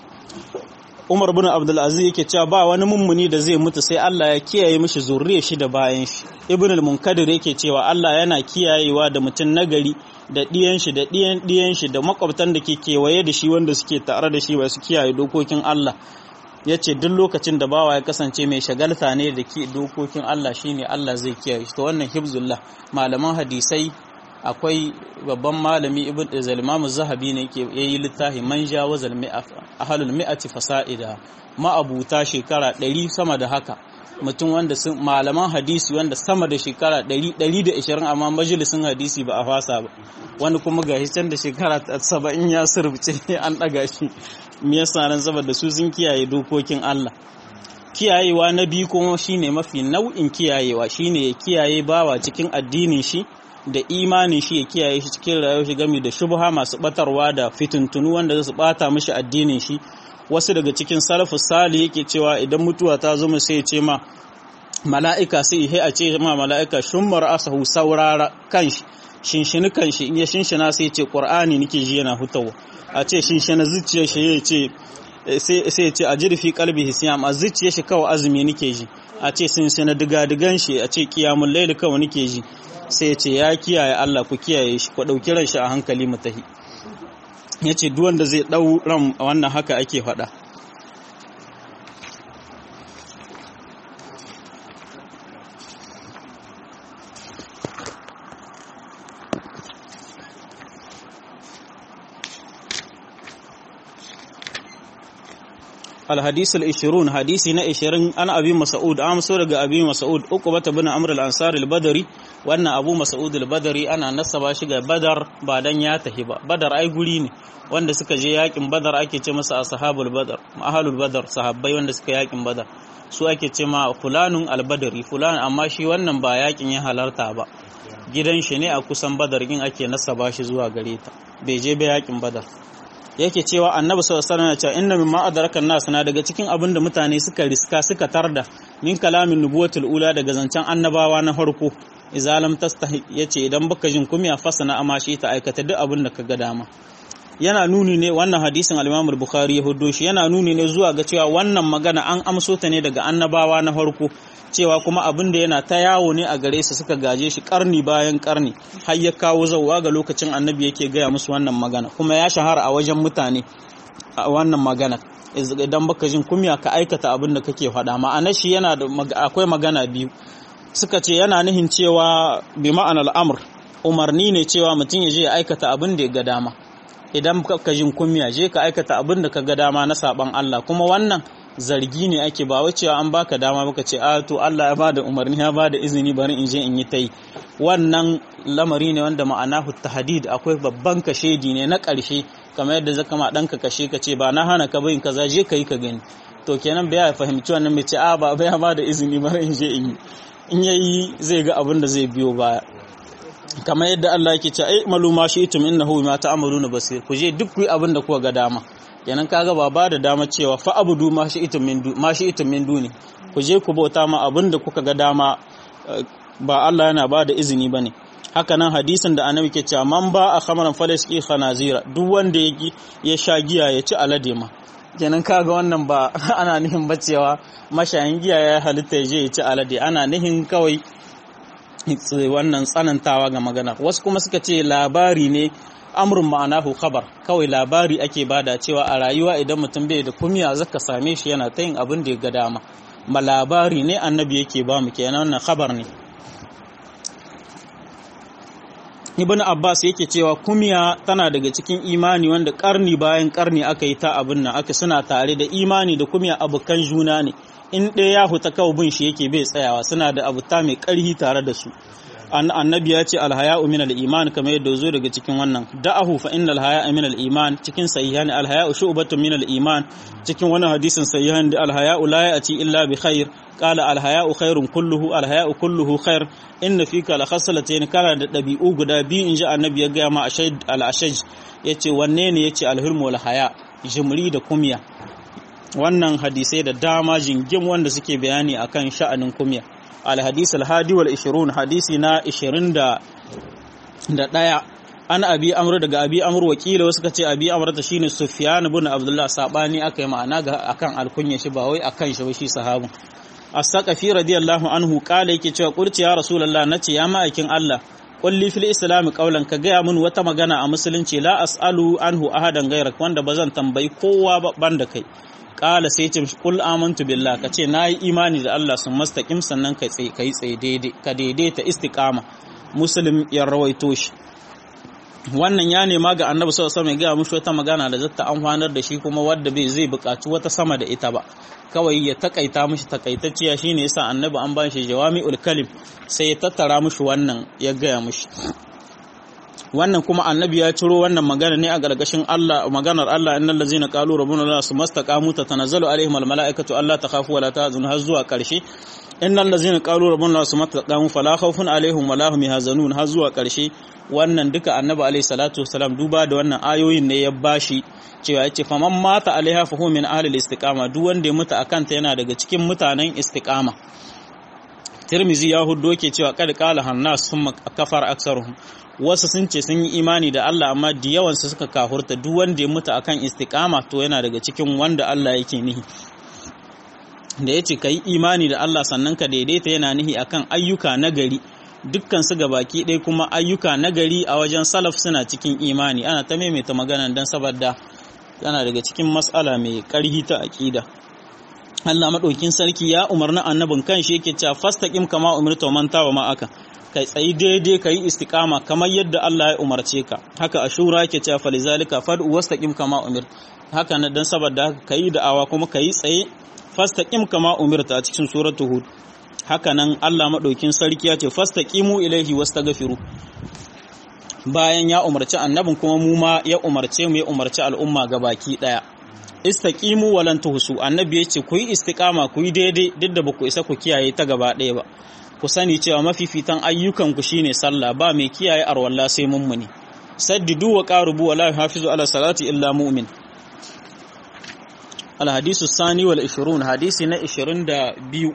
Umar bin Abdul Aziz yake cewa ba wani mummuni da zai mutu sai Allah ya kiyaye mishi zuriyar shi da bayan shi. Ibn al-Munkadir yake cewa Allah yana kiyayewa da mutum nagari da diyan shi da diyan shi da makwabtan da ke kewaye da shi wanda suke tare da shi ba su kiyaye dokokin Allah. Yace duk lokacin da bawa ya kasance mai shagalta ne da ke dokokin Allah shine Allah zai kiyaye shi. To wannan hifzullah malaman hadisai akwai babban malami ibn Imam Zahabi ne yake yayi littafi man jawazal ahlul mi'ati fasa'ida ma'abuta shekara 100 sama da haka mutum wanda sun malaman hadisi wanda sama da shekara 120 amma majalisin hadisi ba a fasa ba wani kuma gashi can da shekara 70 ya surbuce an daga shi me yasa nan saboda su sun kiyaye dokokin Allah. Kiyayewa na biyu kuma shine mafi nau'in kiyayewa shine ya kiyaye bawa cikin addinin shi da imanin shi ya kiyaye shi cikin rayuwar shi game da shubha masu batarwa da fitintunu wanda za su bata mishi addinin shi. Wasu daga cikin salafus salih yake cewa idan mutuwa ta zo sai ya ce ma mala'ika sai a ce ma mala'ika shummar asahu saurara kanshi shinshini kanshi in ya shinshina sai ya ce qur'ani nake ji yana hutawa a ce shinshina zuciyar shi ya ce sai ya ce ajrifi qalbihi siyam a zuciyar shi kawai azumi nake ji a ce shinshina diga-digan shi a ce qiyamul layl kawai nake ji sai ya ce ya kiyaye Allah ku kiyaye shi ku ɗauki ran shi a hankali mu tahi ya ce duk wanda zai ɗau ran wannan haka ake faɗa. الحديث العشرون حديثنا 20 أنا أبي مسعود سورة أبي مسعود عقبة بن عمرو الأنصاري البدري وأن أبو مسعود البدري أنا نسبا shiga badar ba dan ya tahi ba badar ai guri ne wanda suka je yakin badar ake ce masa ashabul badar ahlul badar sahabbai wanda suka yakin badar su ake ce ma fulanun albadari fulan amma shi wannan ba yakin ya halarta ba gidan shi ne a kusan badar gin ake nasaba shi zuwa gare ta bai je ba yakin badar yake cewa annabi sallallahu alaihi wasallam ya ce inna mimma adrakan nas na daga cikin abin da mutane suka riska suka tarda min kalamin nubuwatul ula daga zancen annabawa na farko idza lam tastahi yace idan baka jin kumiya fasana amashi ta aikata duk abin da kaga dama yana nuni ne wannan hadisin al-Imam al-Bukhari ya huddo shi yana nuni ne zuwa ga cewa wannan magana an amso ta ne daga annabawa na farko cewa kuma abin da yana ta yawo ne a gare su suka gaje shi karni bayan karni har ya kawo zawwa ga lokacin annabi yake gaya musu wannan magana kuma ya shahara a wajen mutane a wannan magana idan baka jin kumiya ka aikata abin da kake faɗa ma'anar shi yana da akwai magana biyu suka ce yana nihin cewa bi ma'anar al'amr umarni ne cewa mutum ya je ya aikata abin da ya ga dama idan ka jin kumiya je ka aikata abin da ka ga dama na saban Allah kuma wannan zargi ne ake ba wai cewa an baka dama baka ce a to Allah ya bada umarni ya bada izini bari in je in yi tai wannan lamari ne wanda ma'anahu tahdid akwai babban kashedi ne na ƙarshe kamar yadda zaka ma danka kashe ka ce ba na hana ka bayin kaza je kai ka gani to kenan bai fahimci wannan mai ce a ba ya bada izini bari in je in yayi zai ga abin da zai biyo baya kamar yadda Allah yake ce ai maluma shi'tum innahu ma ta'maluna basir ku je duk abin da kuka ga dama kenan kaga ba da dama cewa fa abudu ma shi'tum min duni ku je ku bauta ma abinda kuka ga dama ba Allah yana ba da izini bane haka nan hadisin da annabi ke cewa man ba a khamaran falaski khanazira duk wanda ya sha giya ya ci alade ma kenan kaga wannan ba ana nihin bacewa mashayin giya ya halitta ya je ya ci alade ana nihin kawai wannan tsanantawa ga magana wasu kuma suka ce labari ne amrun ma'anahu khabar kawai labari ake bada cewa a rayuwa idan mutum bai da kumiya zaka same shi yana ta yin abin da ya ga dama labari ne annabi yake ba mu kenan wannan khabar ne. Ibn Abbas yake cewa kumya tana daga cikin imani wanda karni bayan karni aka yi ta abin nan aka suna tare da imani da kumya abukan juna ne, in ɗaya ya huta kawai bin shi yake bai tsayawa, suna da abuta mai ƙarhi tare da su. Annabi ya ce alhaya'u min al-iman kamar yadda zo daga cikin wannan da'ahu fa innal haya'a min al-iman cikin sahihan alhaya'u shu'batun min al-iman cikin wannan hadisin sahihan da alhaya'u la ya'ti illa bi khair qala alhaya'u khairun kulluhu alhaya'u kulluhu khair inna fika la khaslatayn kana da dabi'u guda biyu inji annabi ya ga ma al-ashaj yace wanne ne yace al-hilmu wal haya jimri da kumya. Wannan hadisai da dama jingim wanda suke bayani akan sha'anin kumya. الحديث الهادي والعشرون حديثنا 21 an abi amru daga abi amru wakila wasu kace abi amru ta shine Sufyan ibn Abdullah sabani akai ma'ana ga akan alkunya shi ba wai akan shi ba shi sahabu. As-Saqafi radiyallahu anhu kala yake cewa qulti ya rasulullah nace ya ma'aikin Allah kulli fil islam qawlan ka gaya mun wata magana a musulunci la as'alu anhu ahadan gairak wanda bazan tambayi kowa ba banda kai. Kala sai ce kul amantu billah kace nayi imani da Allah sun mustaqim sannan kai tsaye daidai ka daidaita istiqama. Muslim ya rawaito shi. Wannan ya nema ga Annabi sallallahu alaihi wasallam ya ga mushi wata magana da zata amfanar da shi kuma wanda bai zai buƙaci wata sama da ita ba, kawai ya takaita mushi takaitacciya shine yasa Annabi an ba shi jawami'ul kalim sai ya tattara mushi wannan ya ga mushi. Wannan kuma annabi ya ciro wannan magana ne a gargashin Allah, maganar Allah innal ladzina qalu rabbuna Allah sumastaqamu tatanazzalu alaihim almalaikatu alla takhafu wa la tahzanu har zuwa karshe. Innal ladzina qalu rabbuna Allah sumastaqamu fala khawfun alaihim wa la hum yahzanun har zuwa karshe. Wannan duka annabi alaihi salatu wasalam duba da wannan ayoyin ne ya bashi cewa yace faman mata alaiha fa huwa min ahli alistiqama, duk wanda ya mutu akan ta yana daga cikin mutanen istiqama. Tirmizi ya huddo ke cewa kad qala hannas summa kafar aksaruhum, wasu sun ce sun yi imani da Allah amma da yawansu suka kahurta. Duk wanda ya mutu akan istiqama to yana daga cikin wanda Allah yake nihi. Da yace kai imani da Allah sannan ka daidaita yana nihi akan ayyuka nagari, dukkan su gabaki ɗaya kuma ayyuka nagari a wajen salaf suna cikin imani. Ana ta maimaita magana dan saboda yana daga cikin mas'ala mai ƙarhi ta aqida. Allah madaukin sarki ya umarni annabin kanshi yake cewa fastaqim kama umirta man tawa ma aka, kai tsayi daidai kai istiqama kamar yadda Allah ya umarce ka. Haka ashura yake cewa falizalika fad'u wastaqim kama umir, haka na dan saboda haka kai da'awa kuma kai tsaye fastaqim kama umirta a cikin suratul hud. Haka nan Allah madaukin sarki ya ce fastaqimu ilaihi wastaghfiru, bayan ya umarci annabin kuma mu ma ya umarce mu ya umarci al'umma gabaki daya. Istaqimu walan tuhsu, annabi ya ce ku yi istiqama ku yi daidai duk da ba ku isa ku kiyaye ta gaba daya ba. Ku sani cewa mafifitan ayyukanku shine sallah, ba mai kiyaye arwalla sai mummuni. Saddidu wa qarubu wa la hafizu ala salati illa mu'min. Al-hadisu sani wal 20 hadisi na 22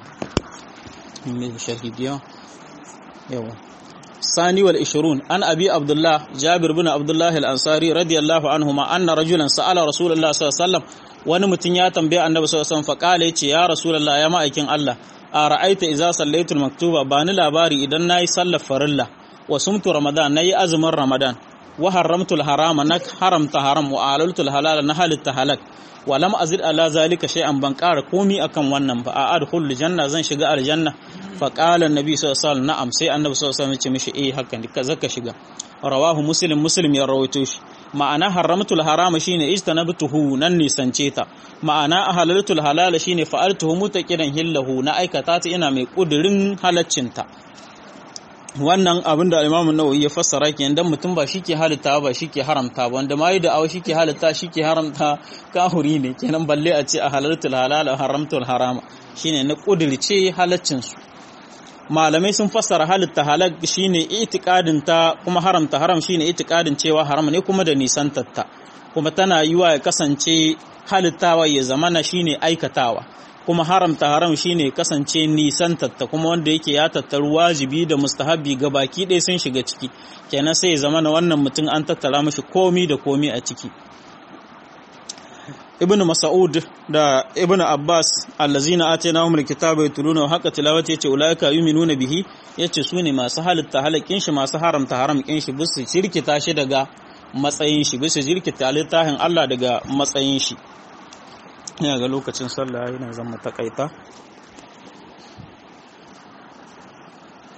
min shahidiya yawa sani wal 20 an abi abdullah jabir bin abdullah al-ansari radiyallahu anhuma anna rajulan sa'ala rasulullah sallallahu alaihi wasallam, wani mutum ya tambaye annabi sallallahu alaihi wasallam faqala yace ya rasulullah ya ma'aikin Allah a ra'aita idza sallaitul maktuba, bani labari idan nayi sallar farilla wa sumtu ramadan nayi azumin ramadan wa haramtul harama na haramta haram wa alaltul halala na halitta halak wa lam azid ala zalika shay'an, ban ƙara komi akan wannan ba, a adkhulul janna zan shiga aljanna. Fa qala annabi sallallahu alaihi wasallam na'am, sai annabi sallallahu alaihi wasallam ya ce mishi haka ne ka zaka shiga. Rawahu muslim ya rawaito shi. Ma'ana haramtul harama shine ijtanabtuhu nan nisance ta, ma'ana halaltul halala shine fa'altuhu mutaqidan hillahu na aikata ta ina mai kudirin halaccinta. Wannan abin da Imam Nawawi ya fassara kenan, dan mutum ba shi ke halitta ba shi ke haramta ba, wanda mai da awa shi ke halitta shi ke haramta kahuri ne kenan, balle a ce a halaltul halala haramtul harama shine na kudirce halaccin su. Malamai sun fassara halitta halal shine itikadin ta, kuma haramta haram shine itikadin cewa haram ne kuma da nisantatta, kuma tana yiwa ya kasance halittawa ya zamana shine aikatawa, kuma haramta haram shine kasance nisantatta, kuma wanda yake ya tattaru wajibi da mustahabi gabaki ɗaya sun shiga ciki, kenan sai ya zamana wannan mutum an tattara mishi komi da komi a ciki. Ibn Mas'ud da Ibn Abbas allazina atainahum alkitaba yatluna haqqa tilawati yace ulaika yu'minuna bihi, yace sune masu halitta halakin shi masu haramta haramkin shi, bisu shirkita shi daga matsayin shi, bisu shirkita littafin Allah daga matsayin shi. ina ga lokacin sallah yana zan mu takaita